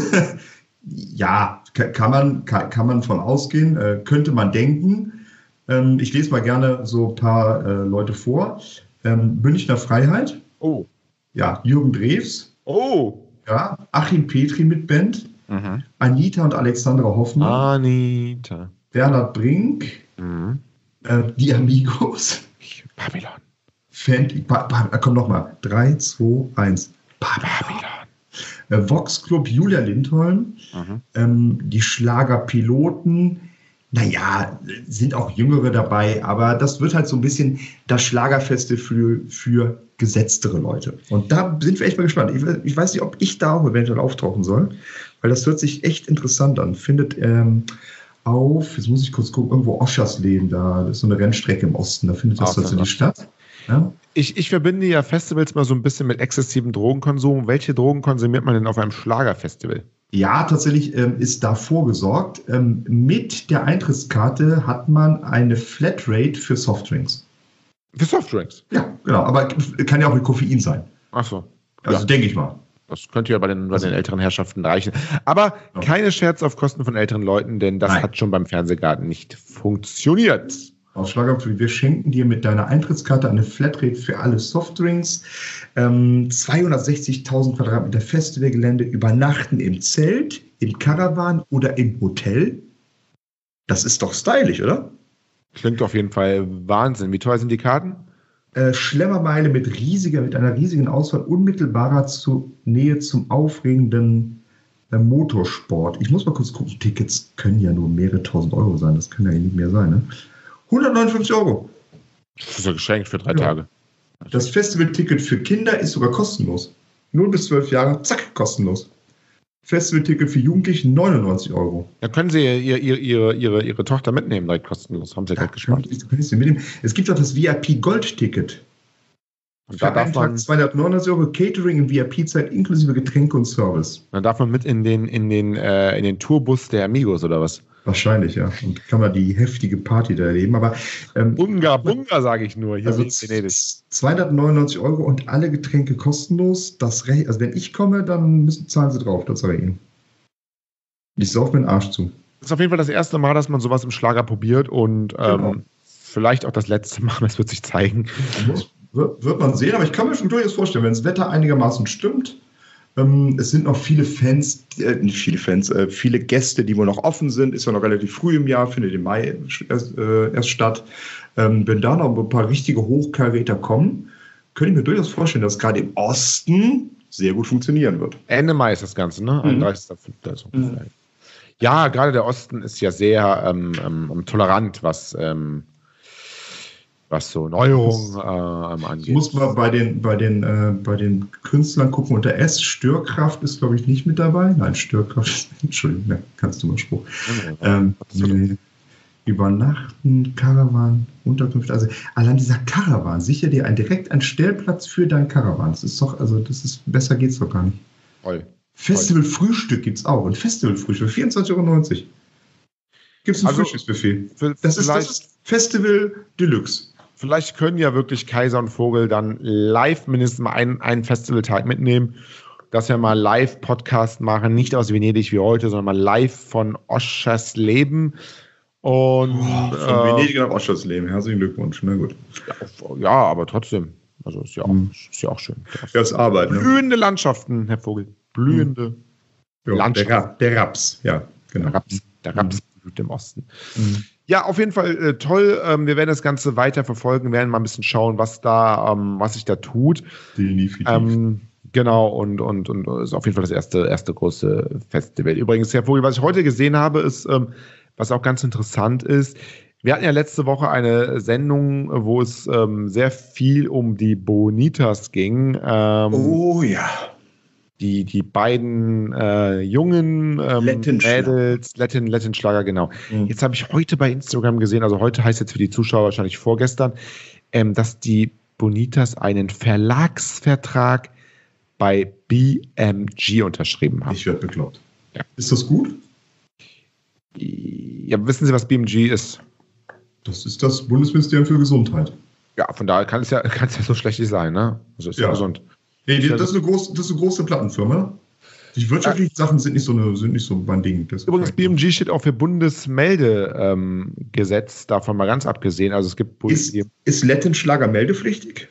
ja, kann man, kann, kann man von ausgehen, äh, könnte man denken. Ähm, ich lese mal gerne so ein paar äh, Leute vor. Ähm, Münchner Freiheit. Oh. Ja, Jürgen Drews. Oh. Ja, Achim Petri mit Band. Mhm. Anita und Alexandra Hoffmann. Anita. Bernhard Brink. Mhm. Äh, die Amigos. Babylon. Fan, ba, ba, komm nochmal. drei, zwei, eins. Babylon. Äh, Vox Club, Julia Lindholm. Mhm. Ähm, die Schlagerpiloten. Naja, sind auch Jüngere dabei, aber das wird halt so ein bisschen das Schlagerfeste für, für gesetztere Leute. Und da sind wir echt mal gespannt. Ich, ich weiß nicht, ob ich da auch eventuell auftauchen soll, weil das hört sich echt interessant an. Findet ähm, auf, jetzt muss ich kurz gucken, irgendwo Oschersleben, da das ist so eine Rennstrecke im Osten, da findet das Ah, tatsächlich klar. statt. Ja? Ich, ich verbinde ja Festivals mal so ein bisschen mit exzessivem Drogenkonsum. Welche Drogen konsumiert man denn auf einem Schlagerfestival? Ja, tatsächlich ähm, ist da vorgesorgt. Ähm, mit der Eintrittskarte hat man eine Flatrate für Softdrinks. Für Softdrinks? Ja, genau. Aber kann ja auch mit Koffein sein. Ach so. Also Ja. denke ich mal. Das könnte ja bei den, bei den älteren Herrschaften reichen. Aber Ja. keine Scherz auf Kosten von älteren Leuten, denn das Nein. hat schon beim Fernsehgarten nicht funktioniert. Auf Schlagerfree, wir schenken dir mit deiner Eintrittskarte eine Flatrate für alle Softdrinks, ähm, zweihundertsechzigtausend Quadratmeter Festivalgelände, übernachten im Zelt, im Caravan oder im Hotel. Das ist doch stylisch, oder? Klingt auf jeden Fall Wahnsinn. Wie teuer sind die Karten? Äh, Schlemmermeile mit riesiger, mit einer riesigen Auswahl unmittelbarer zu, Nähe zum aufregenden äh, Motorsport. Ich muss mal kurz gucken, Tickets können ja nur mehrere tausend Euro sein, das kann ja nicht mehr sein, ne? hundertneunundfünfzig Euro. Das ist ja geschenkt für drei Ja. Tage. Das Festivalticket für Kinder ist sogar kostenlos. null bis zwölf Jahre, zack, kostenlos. Festivalticket für Jugendliche neunundneunzig Euro. Da können Sie ihr, ihr, ihre, ihre, ihre Tochter mitnehmen, direkt kostenlos. Haben Sie Geld gespart. Du kannst sie mitnehmen. Es gibt auch das V I P-Gold-Ticket. Und Für da darf einen Tag man, zweihundertneunundneunzig Euro Catering in V I P-Zeit inklusive Getränke und Service. dann darf man mit in den, in den, äh, in den Tourbus der Amigos oder was? Wahrscheinlich, ja. Und kann man die heftige Party da erleben. Aber ähm, Bunga, Bunga, sage ich nur. Hier also in Venedig. zweihundertneunundneunzig Euro und alle Getränke kostenlos. Das Re also wenn ich komme, dann müssen, zahlen sie drauf. Das sage ich Ihnen. Ich sauf mir den Arsch zu. Das ist auf jeden Fall das erste Mal, dass man sowas im Schlager probiert und ähm, Genau. vielleicht auch das letzte Mal, es wird sich zeigen. Muss, wird, wird man sehen, aber ich kann mir schon durchaus vorstellen, wenn das Wetter einigermaßen stimmt. Ähm, es sind noch viele Fans, äh, nicht viele Fans, äh, viele Gäste, die wohl noch offen sind. Ist ja noch relativ früh im Jahr, findet im Mai erst, äh, erst statt. Ähm, wenn da noch ein paar richtige Hochkaräter kommen, könnte ich mir durchaus vorstellen, dass gerade im Osten sehr gut funktionieren wird. Ende Mai ist das Ganze, ne? einunddreißigster fünfter Also. Mhm. Ja, gerade der Osten ist ja sehr ähm, ähm, tolerant, was, ähm, was so Neuerungen ähm, Ich angeht. muss mal bei den, bei den, äh, bei den Künstlern gucken. Unter S, Störkraft ist, glaube ich, nicht mit dabei. Nein, Störkraft ist, Entschuldigung, ne, kannst du mal Spruch. Ähm, nee. Übernachten, Caravan, Unterkünfte. Also allein dieser Caravan, sicher dir ein, direkt einen Stellplatz für dein Caravan. Das ist doch, also das ist, besser geht's doch gar nicht. Toll. Festival-Frühstück gibt's auch. Ein Festival-Frühstück, vierundzwanzig Euro neunzig. Gibt's ein Also, Frühstücksbuffet. V- Das ist, das vielleicht, ist Festival Deluxe. vielleicht können ja wirklich Kaiser und Vogel dann live mindestens mal einen, einen Festivaltag mitnehmen, dass wir mal Live-Podcast machen, nicht aus Venedig wie heute, sondern mal live von Oschersleben. Und Oh, von äh, Venedig nach Oschersleben. Herzlichen Glückwunsch. Na gut. ja, aber trotzdem. Also ist ja auch, Mhm. ist ja auch schön. Ja, ist Arbeit. Ne? Blühende Landschaften, Herr Vogel. Blühende Ja, Landschaft. der, Ra- der Raps, ja, genau. Raps. Der Raps blüht im Osten. Mhm. Ja, auf jeden Fall äh, toll. Ähm, wir werden das Ganze weiter verfolgen, werden mal ein bisschen schauen, was da, ähm, was sich da tut. Definitiv. Ähm, genau, und, und, und ist auf jeden Fall das erste, erste große Festival. Übrigens, Herr Vogel, was ich heute gesehen habe, ist, ähm, was auch ganz interessant ist, wir hatten ja letzte Woche eine Sendung, wo es ähm, sehr viel um die Bonitas ging. Ähm, oh ja. Die, die beiden äh, jungen ähm, Latin-Schlager. Mädels, Latin, Latin-Schlager, genau. Mhm. Jetzt habe ich heute bei Instagram gesehen, also heute heißt jetzt für die Zuschauer wahrscheinlich vorgestern, ähm, dass die Bonitas einen Verlagsvertrag bei B M G unterschrieben haben. Ich werde bekloppt. Ja. Ist das gut? Ja, wissen Sie, was B M G ist? Das ist das Bundesministerium für Gesundheit. Ja, von daher kann es ja, kann es ja so schlecht nicht sein, ne? Also ist ja, Ja. gesund. Nee, die, das, ist eine große, das ist eine große Plattenfirma. Die wirtschaftlichen Sachen sind nicht so, eine, sind nicht so mein Ding. Das Übrigens, B M G steht auch für Bundesmeldegesetz, ähm, davon mal ganz abgesehen. Also es gibt ist, ist Latin-Schlager meldepflichtig?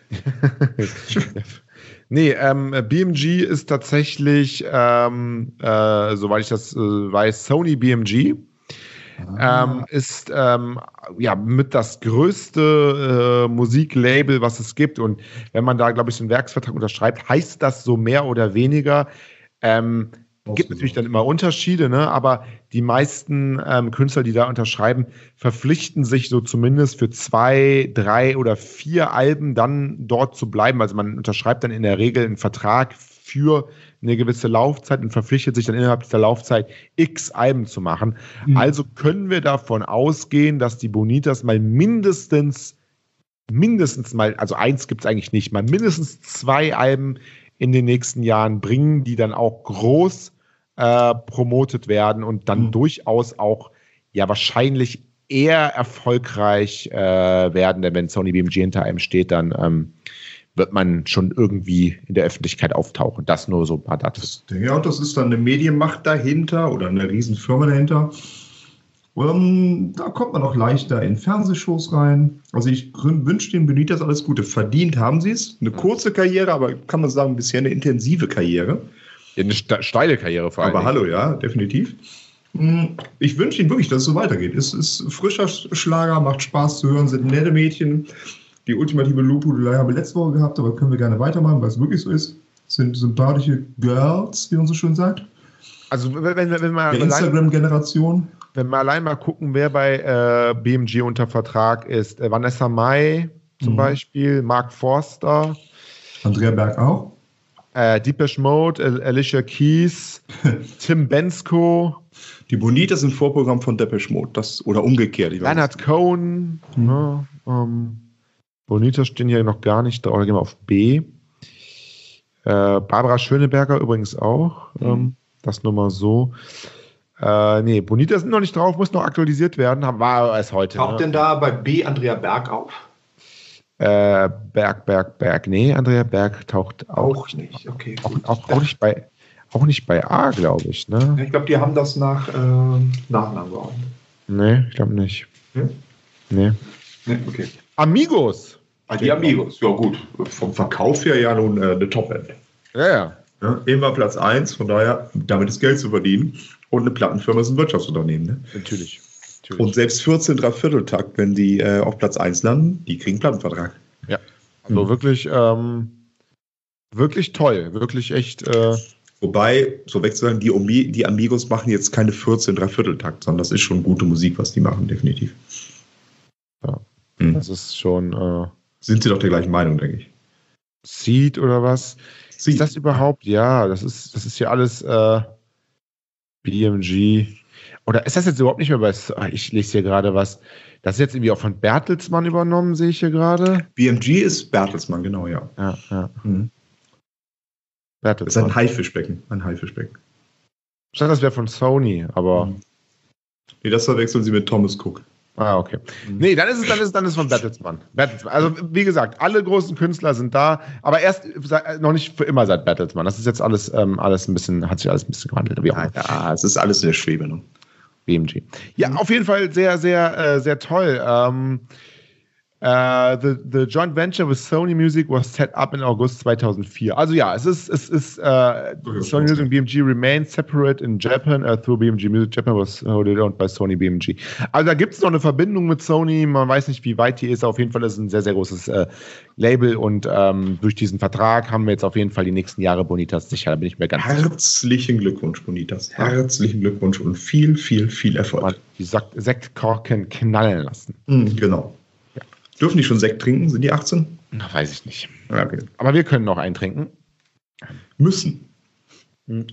Nee, ähm, B M G ist tatsächlich, ähm, äh, soweit ich das äh, weiß, Sony B M G. Ah. Ähm, ist ähm, ja mit das größte äh, Musiklabel, was es gibt. Und wenn man da, glaube ich, so einen Werksvertrag unterschreibt, heißt das so mehr oder weniger. Ähm, gibt natürlich dann immer Unterschiede, ne? Aber die meisten ähm, Künstler, die da unterschreiben, verpflichten sich so zumindest für zwei, drei oder vier Alben dann dort zu bleiben. Also man unterschreibt dann in der Regel einen Vertrag für eine gewisse Laufzeit und verpflichtet sich dann innerhalb dieser Laufzeit x Alben zu machen. Mhm. Also können wir davon ausgehen, dass die Bonitas mal mindestens, mindestens mal, also eins gibt es eigentlich nicht, mal mindestens zwei Alben in den nächsten Jahren bringen, die dann auch groß äh, promotet werden und dann Mhm. durchaus auch ja wahrscheinlich eher erfolgreich äh, werden, denn wenn Sony B M G hinter einem steht, dann ähm, wird man schon irgendwie in der Öffentlichkeit auftauchen. Das nur so ein paar Daten. Ja, das ist dann eine Medienmacht dahinter oder eine Riesenfirma dahinter. Um, da kommt man auch leichter in Fernsehshows rein. Also ich wünsche den Bonitas alles Gute. Verdient haben sie es. Eine kurze Karriere, aber kann man sagen, bisher eine intensive Karriere. Ja, eine ste- steile Karriere vor allem. Aber hallo, ja, definitiv. Ich wünsche Ihnen wirklich, dass es so weitergeht. Es ist frischer Schlager, macht Spaß zu hören, sind nette Mädchen. Die ultimative Lobhudelei haben wir letzte Woche gehabt, aber können wir gerne weitermachen, weil es wirklich so ist. Es sind sympathische Girls, wie man so schön sagt. Also wenn, wenn, wenn wir Der Instagram-Generation. Wenn wir allein mal gucken, wer bei äh, B M G unter Vertrag ist. Äh, Vanessa Mai zum mhm. Beispiel, Mark Forster. Andrea Berg auch. Äh, Depeche Mode, Al- Alicia Keys, Tim Bensko. Die Bonitas sind Vorprogramm von Depeche Mode, das, oder umgekehrt. Leonard Cohen. Mhm. Ja, ähm, Bonitas stehen hier noch gar nicht da, oder gehen wir auf B. Äh, Barbara Schöneberger übrigens auch. Mhm. Ähm, das nur mal so. Äh, nee, Bonita sind noch nicht drauf, muss noch aktualisiert werden. War es heute. Taucht ne? denn da bei B Andrea Berg auf? Äh, Berg, Berg, Berg. Nee, Andrea Berg taucht auch, auch nicht. Okay, auch, auch, auch, nicht bei, auch nicht bei A, glaube ich. Ne? Ich glaube, die haben das nach äh, Nachnamen geordnet. Nee, ich glaube nicht. Ja? Nee. Nee, okay. Amigos. Ah, die Amigos, ja gut. Vom Verkauf her ja nun äh, eine Top-End. Ja, ja. Ja, immer Platz eins, von daher, damit ist Geld zu verdienen. Und eine Plattenfirma ist ein Wirtschaftsunternehmen. Ne? Natürlich. Natürlich. Und selbst vierzehn Dreivierteltakt, wenn die äh, auf Platz eins landen, die kriegen einen Plattenvertrag. Ja, also mhm. wirklich, ähm, wirklich toll. Wirklich echt. Äh Wobei, so wegzusagen, die, Omi- die Amigos machen jetzt keine vierzehn Dreivierteltakt, sondern das ist schon gute Musik, was die machen, definitiv. Ja, mhm. das ist schon. Äh Sind sie doch der gleichen Meinung, denke ich. Seed oder was? Seed. Ist das überhaupt? Ja, das ist, das ist hier alles äh, B M G. Oder ist das jetzt überhaupt nicht mehr bei. Ich lese hier gerade was. Das ist jetzt irgendwie auch von Bertelsmann übernommen, sehe ich hier gerade. B M G ist Bertelsmann, genau, ja. Ja, ja. Mhm. Bertelsmann. Das ist ein Haifischbecken. Ein Haifischbecken. Ich dachte, das wäre von Sony, aber. Mhm. Nee, das verwechseln sie mit Thomas Cook. Ah, okay. Mhm. Nee, dann ist es, dann ist es, dann ist es von Bertelsmann. Bertelsmann. Also, wie gesagt, alle großen Künstler sind da, aber erst noch nicht für immer seit Bertelsmann. Das ist jetzt alles, ähm, alles ein bisschen, hat sich alles ein bisschen gewandelt. Wie auch ja, ja, es ist alles in der Schwebe, ne? B M G. Ja, mhm. auf jeden Fall sehr, sehr, äh, sehr toll. Ähm, Uh, the, the joint venture with Sony Music was set up in August zweitausendvier. Also ja, es ist, es ist uh, Sony Music und B M G remain separate in Japan uh, through B M G Music. Japan was wholly owned by Sony B M G. Also da gibt es noch eine Verbindung mit Sony. Man weiß nicht, wie weit die ist. Auf jeden Fall ist es ein sehr, sehr großes uh, Label und um, durch diesen Vertrag haben wir jetzt auf jeden Fall die nächsten Jahre Bonitas sicher. Da bin ich mir ganz sicher. Herzlichen Glückwunsch, Bonitas. Herzlichen Glückwunsch und viel, viel, viel Erfolg. Mal die Sekt- Sektkorken knallen lassen. Mhm, genau. Dürfen die schon Sekt trinken? Sind die achtzehn? Na, weiß ich nicht. Okay. Aber wir können noch einen trinken. Müssen. Hm.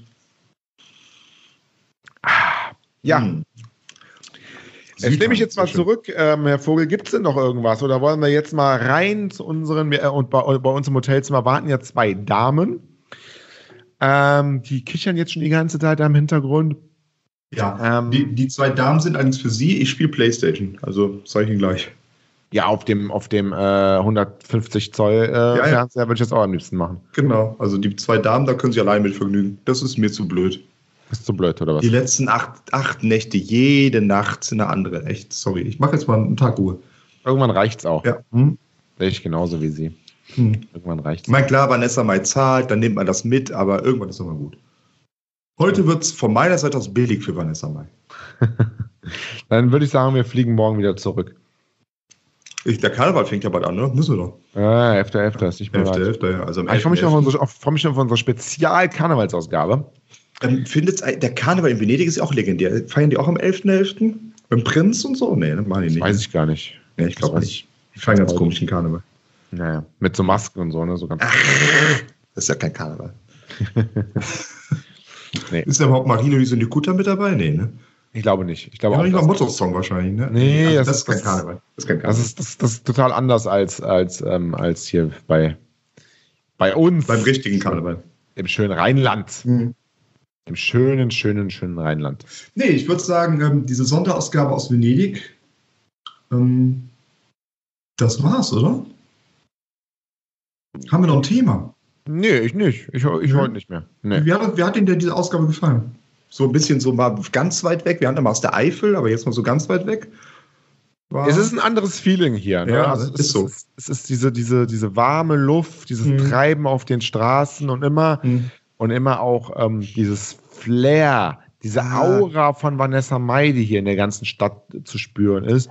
Ah, ja. Hm. Ich nehme mich jetzt mal zurück, ähm, Herr Vogel. Gibt es denn noch irgendwas? Oder wollen wir jetzt mal rein zu unseren, äh, und bei, bei uns im Hotelzimmer warten ja zwei Damen. Ähm, die kichern jetzt schon die ganze Zeit da im Hintergrund. Ja, ähm, die, die zwei Damen sind allerdings für Sie. Ich spiele PlayStation. Also sage ich Ihnen gleich. Ja, auf dem, auf dem äh, hundertfünfzig Zoll äh, ja, ja. Fernseher würde ich das auch am liebsten machen. Genau, also die zwei Damen, da können Sie allein mit vergnügen. Das ist mir zu blöd. Ist zu blöd, oder was? Die letzten acht, acht Nächte, jede Nacht eine andere. Echt, sorry. Ich mache jetzt mal einen Tag Ruhe. Irgendwann reicht's auch. Ja. Hm? Sehe ich genauso wie Sie. Hm. Irgendwann reicht's. Ich meine, klar, Vanessa mal zahlt, dann nimmt man das mit, aber irgendwann ist es mal gut. Heute wird es von meiner Seite aus billig für Vanessa Mai. Dann würde ich sagen, wir fliegen morgen wieder zurück. Ich, der Karneval fängt ja bald an, ne? Müssen wir doch. Ja, elfter elfter ist nicht mehr elfter elfter ja. Also ich freue mich, freu mich auf unsere Spezial-Karnevalsausgabe. Ähm, findet der Karneval in Venedig ist auch legendär. Feiern die auch am elfter elfter? Beim Prinz und so? Nee, das machen die nicht. Weiß ich gar nicht. Ja, ich glaube nicht. Die feiern ganz komischen Karneval. Naja, mit so Masken und so, ne? So ganz Ach, das ist ja kein Karneval. Nee. Ist da überhaupt Marino wie so eine Kutter mit dabei? Nee, ne? Ich glaube nicht. Ich glaube ja, auch nicht mal Motto-Song wahrscheinlich, ne? Nee, also das, das, ist ist kein Karneval. Das ist kein Karneval. Das ist, das, das ist total anders als, als, ähm, als hier bei, bei uns. Beim richtigen Karneval. Im schönen Rheinland. Mhm. Im schönen, schönen, schönen Rheinland. Nee, ich würde sagen, ähm, diese Sonderausgabe aus Venedig, ähm, das war's, oder? Haben wir noch ein Thema? Nee, ich nicht. Ich, ich heute nicht mehr. Nee. Wie, hat, wie hat Ihnen denn diese Ausgabe gefallen? So ein bisschen so mal ganz weit weg. Wir hatten immer aus der Eifel, aber jetzt mal so ganz weit weg. War es ist ein anderes Feeling hier. Ne? Ja, also ist es, so. Es, es ist diese, diese, diese warme Luft, dieses hm. Treiben auf den Straßen und immer, hm. und immer auch ähm, dieses Flair, diese Aura von Vanessa Mai, die hier in der ganzen Stadt zu spüren ist.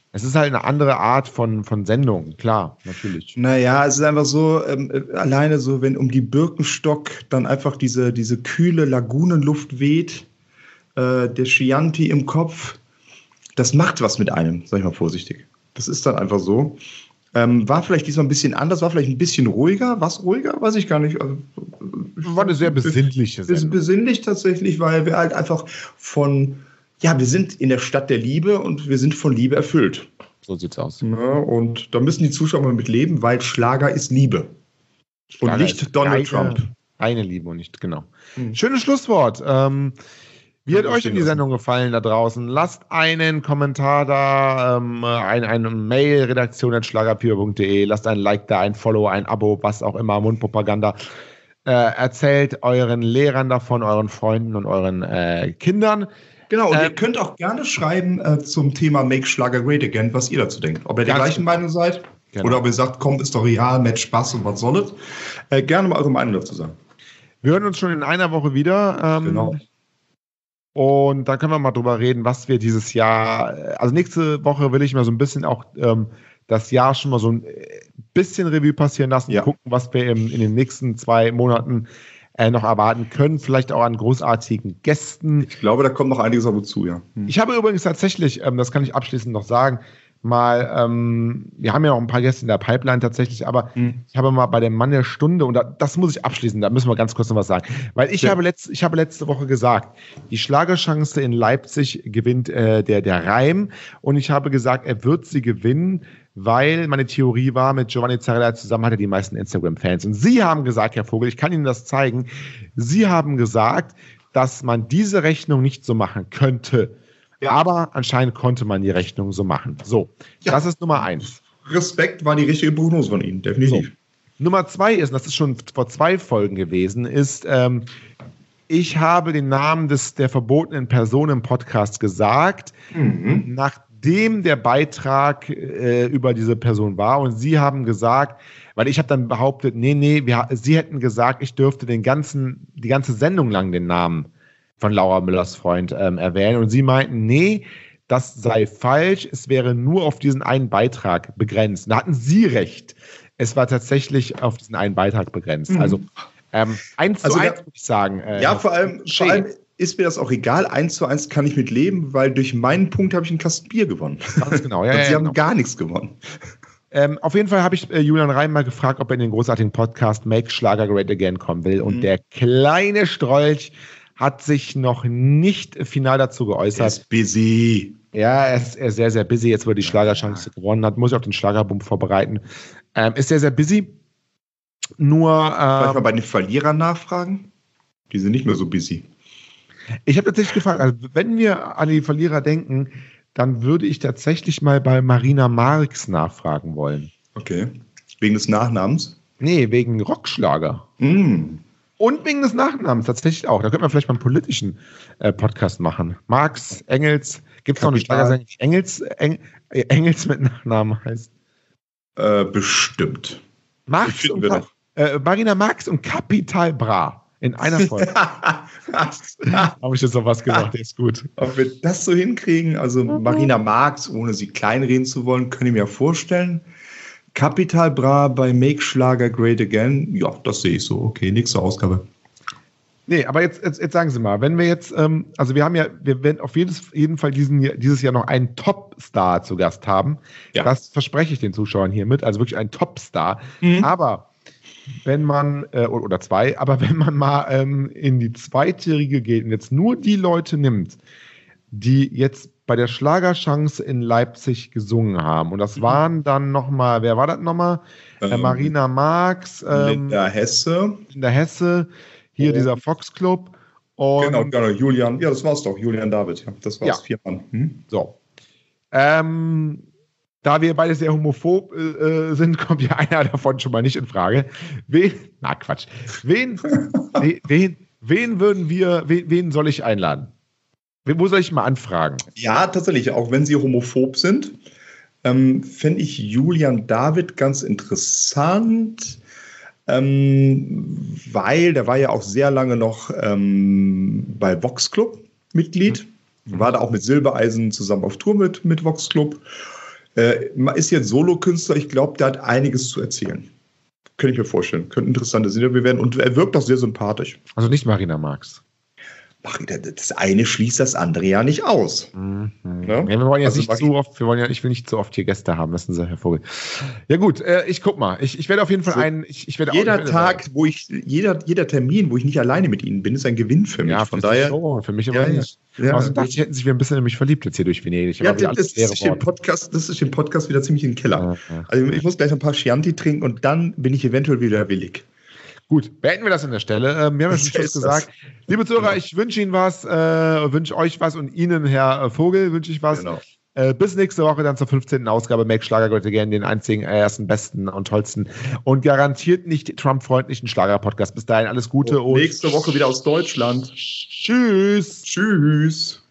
Es ist halt eine andere Art von, von Sendung, klar, natürlich. Naja, es ist einfach so, ähm, alleine so, wenn um die Birkenstock dann einfach diese, diese kühle Lagunenluft weht, äh, der Chianti im Kopf, das macht was mit einem, sag ich mal vorsichtig. Das ist dann einfach so. Ähm, war vielleicht diesmal ein bisschen anders, war vielleicht ein bisschen ruhiger. Was ruhiger? Weiß ich gar nicht. Also, war eine sehr besinnliche Sendung. Besinnlich tatsächlich, weil wir halt einfach von, ja, wir sind in der Stadt der Liebe und wir sind von Liebe erfüllt. So sieht's aus. Ja, und da müssen die Zuschauer mal mit leben, weil Schlager ist Liebe. Schlager und nicht Donald eine, Trump. Eine Liebe und nicht, genau. Hm. Schönes Schlusswort. Ähm, Wie hat euch denn die Sendung gefallen da draußen? Lasst einen Kommentar da, ähm, ein, eine Mail, redaktion at schlagerpure punkt de, lasst ein Like da, ein Follow, ein Abo, was auch immer, Mundpropaganda. Äh, erzählt euren Lehrern davon, euren Freunden und euren äh, Kindern. Genau, und ähm, ihr könnt auch gerne schreiben äh, zum Thema Make Schlager Great Again, was ihr dazu denkt. Ob ihr der gleichen genau. Meinung seid genau. oder ob ihr sagt, komm, ist doch real, Match Spaß und was soll es. Äh, gerne mal eure Meinung dazu sagen. Wir hören uns schon in einer Woche wieder. Ähm, genau. Und dann können wir mal drüber reden, was wir dieses Jahr, also nächste Woche will ich mal so ein bisschen auch ähm, das Jahr schon mal so ein bisschen Revue passieren lassen, ja. gucken, was wir im, in den nächsten zwei Monaten äh, noch erwarten können, vielleicht auch an großartigen Gästen. Ich glaube, da kommt noch einiges auf uns zu, ja. Hm. Ich habe übrigens tatsächlich, ähm, das kann ich abschließend noch sagen, mal, ähm, wir haben ja noch ein paar Gäste in der Pipeline tatsächlich, aber hm. ich habe mal bei dem Mann der Stunde, und da, das muss ich abschließen, da müssen wir ganz kurz noch was sagen, weil ich, ja. habe, letzt, ich habe letzte Woche gesagt, die Schlagerchance in Leipzig gewinnt äh, der, der Reim, und ich habe gesagt, er wird sie gewinnen, weil meine Theorie war, mit Giovanni Zarella zusammen hat er die meisten Instagram-Fans, und Sie haben gesagt, Herr Vogel, ich kann Ihnen das zeigen, Sie haben gesagt, dass man diese Rechnung nicht so machen könnte. Ja. Aber anscheinend konnte man die Rechnung so machen. So, ja. Das ist Nummer eins. Respekt, war die richtige Prognose von Ihnen, definitiv. So. Nummer zwei ist, und das ist schon vor zwei Folgen gewesen, ist, ähm, ich habe den Namen des, der verbotenen Person im Podcast gesagt, mhm. nachdem der Beitrag äh, über diese Person war. Und Sie haben gesagt, weil ich habe dann behauptet, nee, nee, wir, Sie hätten gesagt, ich dürfte den ganzen, die ganze Sendung lang den Namen von Laura Müllers Freund ähm, erwähnen. Und Sie meinten, nee, das sei falsch, es wäre nur auf diesen einen Beitrag begrenzt. Da hatten Sie recht. Es war tatsächlich auf diesen einen Beitrag begrenzt. Mhm. Also ähm, eins also zu eins, würde ich sagen. Äh, ja, vor allem, vor allem ist mir das auch egal. Eins zu eins kann ich mit leben, weil durch meinen Punkt habe ich einen Kasten Bier gewonnen. Ganz genau. Ja, Und ja, Sie ja, haben genau. gar nichts gewonnen. Ähm, auf jeden Fall habe ich äh, Julian Reim mal gefragt, ob er in den großartigen Podcast Make Schlager Great Again kommen will. Und mhm. der kleine Strolch hat sich noch nicht final dazu geäußert. Er ist busy. Ja, er ist, er ist sehr, sehr busy. Jetzt, wo er die Schlagerchance ja. gewonnen hat, muss ich auf den Schlagerbump vorbereiten. Ähm, ist sehr, sehr busy. Nur. Ähm, Vielleicht mal bei den Verlierern nachfragen? Die sind nicht mehr so busy. Ich habe tatsächlich gefragt, also wenn wir an die Verlierer denken, dann würde ich tatsächlich mal bei Marina Marx nachfragen wollen. Okay. Wegen des Nachnamens? Nee, wegen Rockschlager. Mm. Und wegen des Nachnamens tatsächlich auch. Da könnte man vielleicht mal einen politischen äh, Podcast machen. Marx, Engels. Gibt es noch eine Schlagersängerin, die Engels, Eng, äh, Engels mit Nachnamen heißt? Äh, bestimmt. Marx und Ka- äh, Marina Marx und Capital Bra. In einer Folge. Habe ich jetzt noch was gesagt, der ist gut. Ob wir das so hinkriegen, also mhm. Marina Marx, ohne sie kleinreden zu wollen, können ich mir vorstellen. Capital Bra bei Make Schlager Great Again, ja, das sehe ich so. Okay, nächste Ausgabe. Nee, aber jetzt, jetzt, jetzt sagen Sie mal, wenn wir jetzt, ähm, also wir haben ja, wir werden auf jedes, jeden Fall diesen, dieses Jahr noch einen Top-Star zu Gast haben. Ja. Das verspreche ich den Zuschauern hiermit, also wirklich einen Top-Star. Mhm. Aber wenn man, äh, oder zwei, aber wenn man mal ähm, in die Zweitjährige geht und jetzt nur die Leute nimmt, die jetzt bei der Schlagerchance in Leipzig gesungen haben. Und das waren dann nochmal, wer war das nochmal? Ähm, äh, Marina Marx. Ähm, Linda Hesse. Linda Hesse, hier oh. dieser Fox Club. Und genau, genau, Julian, ja, das war's doch, Julian David, ja, das war's, ja. vier Mann. Hm? So. Ähm, da wir beide sehr homophob äh, sind, kommt ja einer davon schon mal nicht in Frage. Wen, na Quatsch, wen, wen, wen würden wir, wen, wen soll ich einladen? Wo soll ich mal anfragen? Ja, tatsächlich, auch wenn sie homophob sind, ähm, fände ich Julian David ganz interessant, ähm, weil der war ja auch sehr lange noch ähm, bei Vox Club Mitglied, mhm. war da auch mit Silbereisen zusammen auf Tour mit, mit Vox Club. Äh, ist jetzt Solokünstler, ich glaube, der hat einiges zu erzählen. Könnte ich mir vorstellen. Könnte interessante Interview werden. Und er wirkt auch sehr sympathisch. Also nicht Marina Marx. Ach, das eine schließt das andere ja nicht aus. Mhm. Ja? Ja, wir wollen ja Also nicht zu oft, wir wollen ja, ich will nicht zu oft hier Gäste haben, wissen Sie, Herr Vogel. Ja gut, äh, ich guck mal. Ich, ich werde auf jeden Fall so, einen. Ich, ich werde jeder auch, ich werde Tag, wo ich, jeder, jeder Termin, wo ich nicht alleine mit Ihnen bin, ist ein Gewinn für mich. Ja, von daher. Show, für mich ja, aber ja. nicht. Ja, Außerdem dachte ich, hätten sich wieder ein bisschen in mich verliebt jetzt hier durch Venedig. Ja, das, das, ist den Podcast, das ist den Podcast wieder ziemlich im Keller. Ja, ja. Also ich muss gleich ein paar Chianti trinken und dann bin ich eventuell wieder willig. Gut, beenden wir das an der Stelle. Ähm, wir haben ja schon Schluss gesagt. Liebe Zuhörer, ich wünsche Ihnen was, äh, wünsche euch was und Ihnen, Herr Vogel, wünsche ich was. Genau. Äh, bis nächste Woche dann zur fünfzehnten Ausgabe Make Schlagergott Again, den einzigen, ersten, besten und tollsten und garantiert nicht Trump-freundlichen Schlager-Podcast. Bis dahin alles Gute und, und nächste Woche wieder aus Deutschland. Tschüss. Tschüss.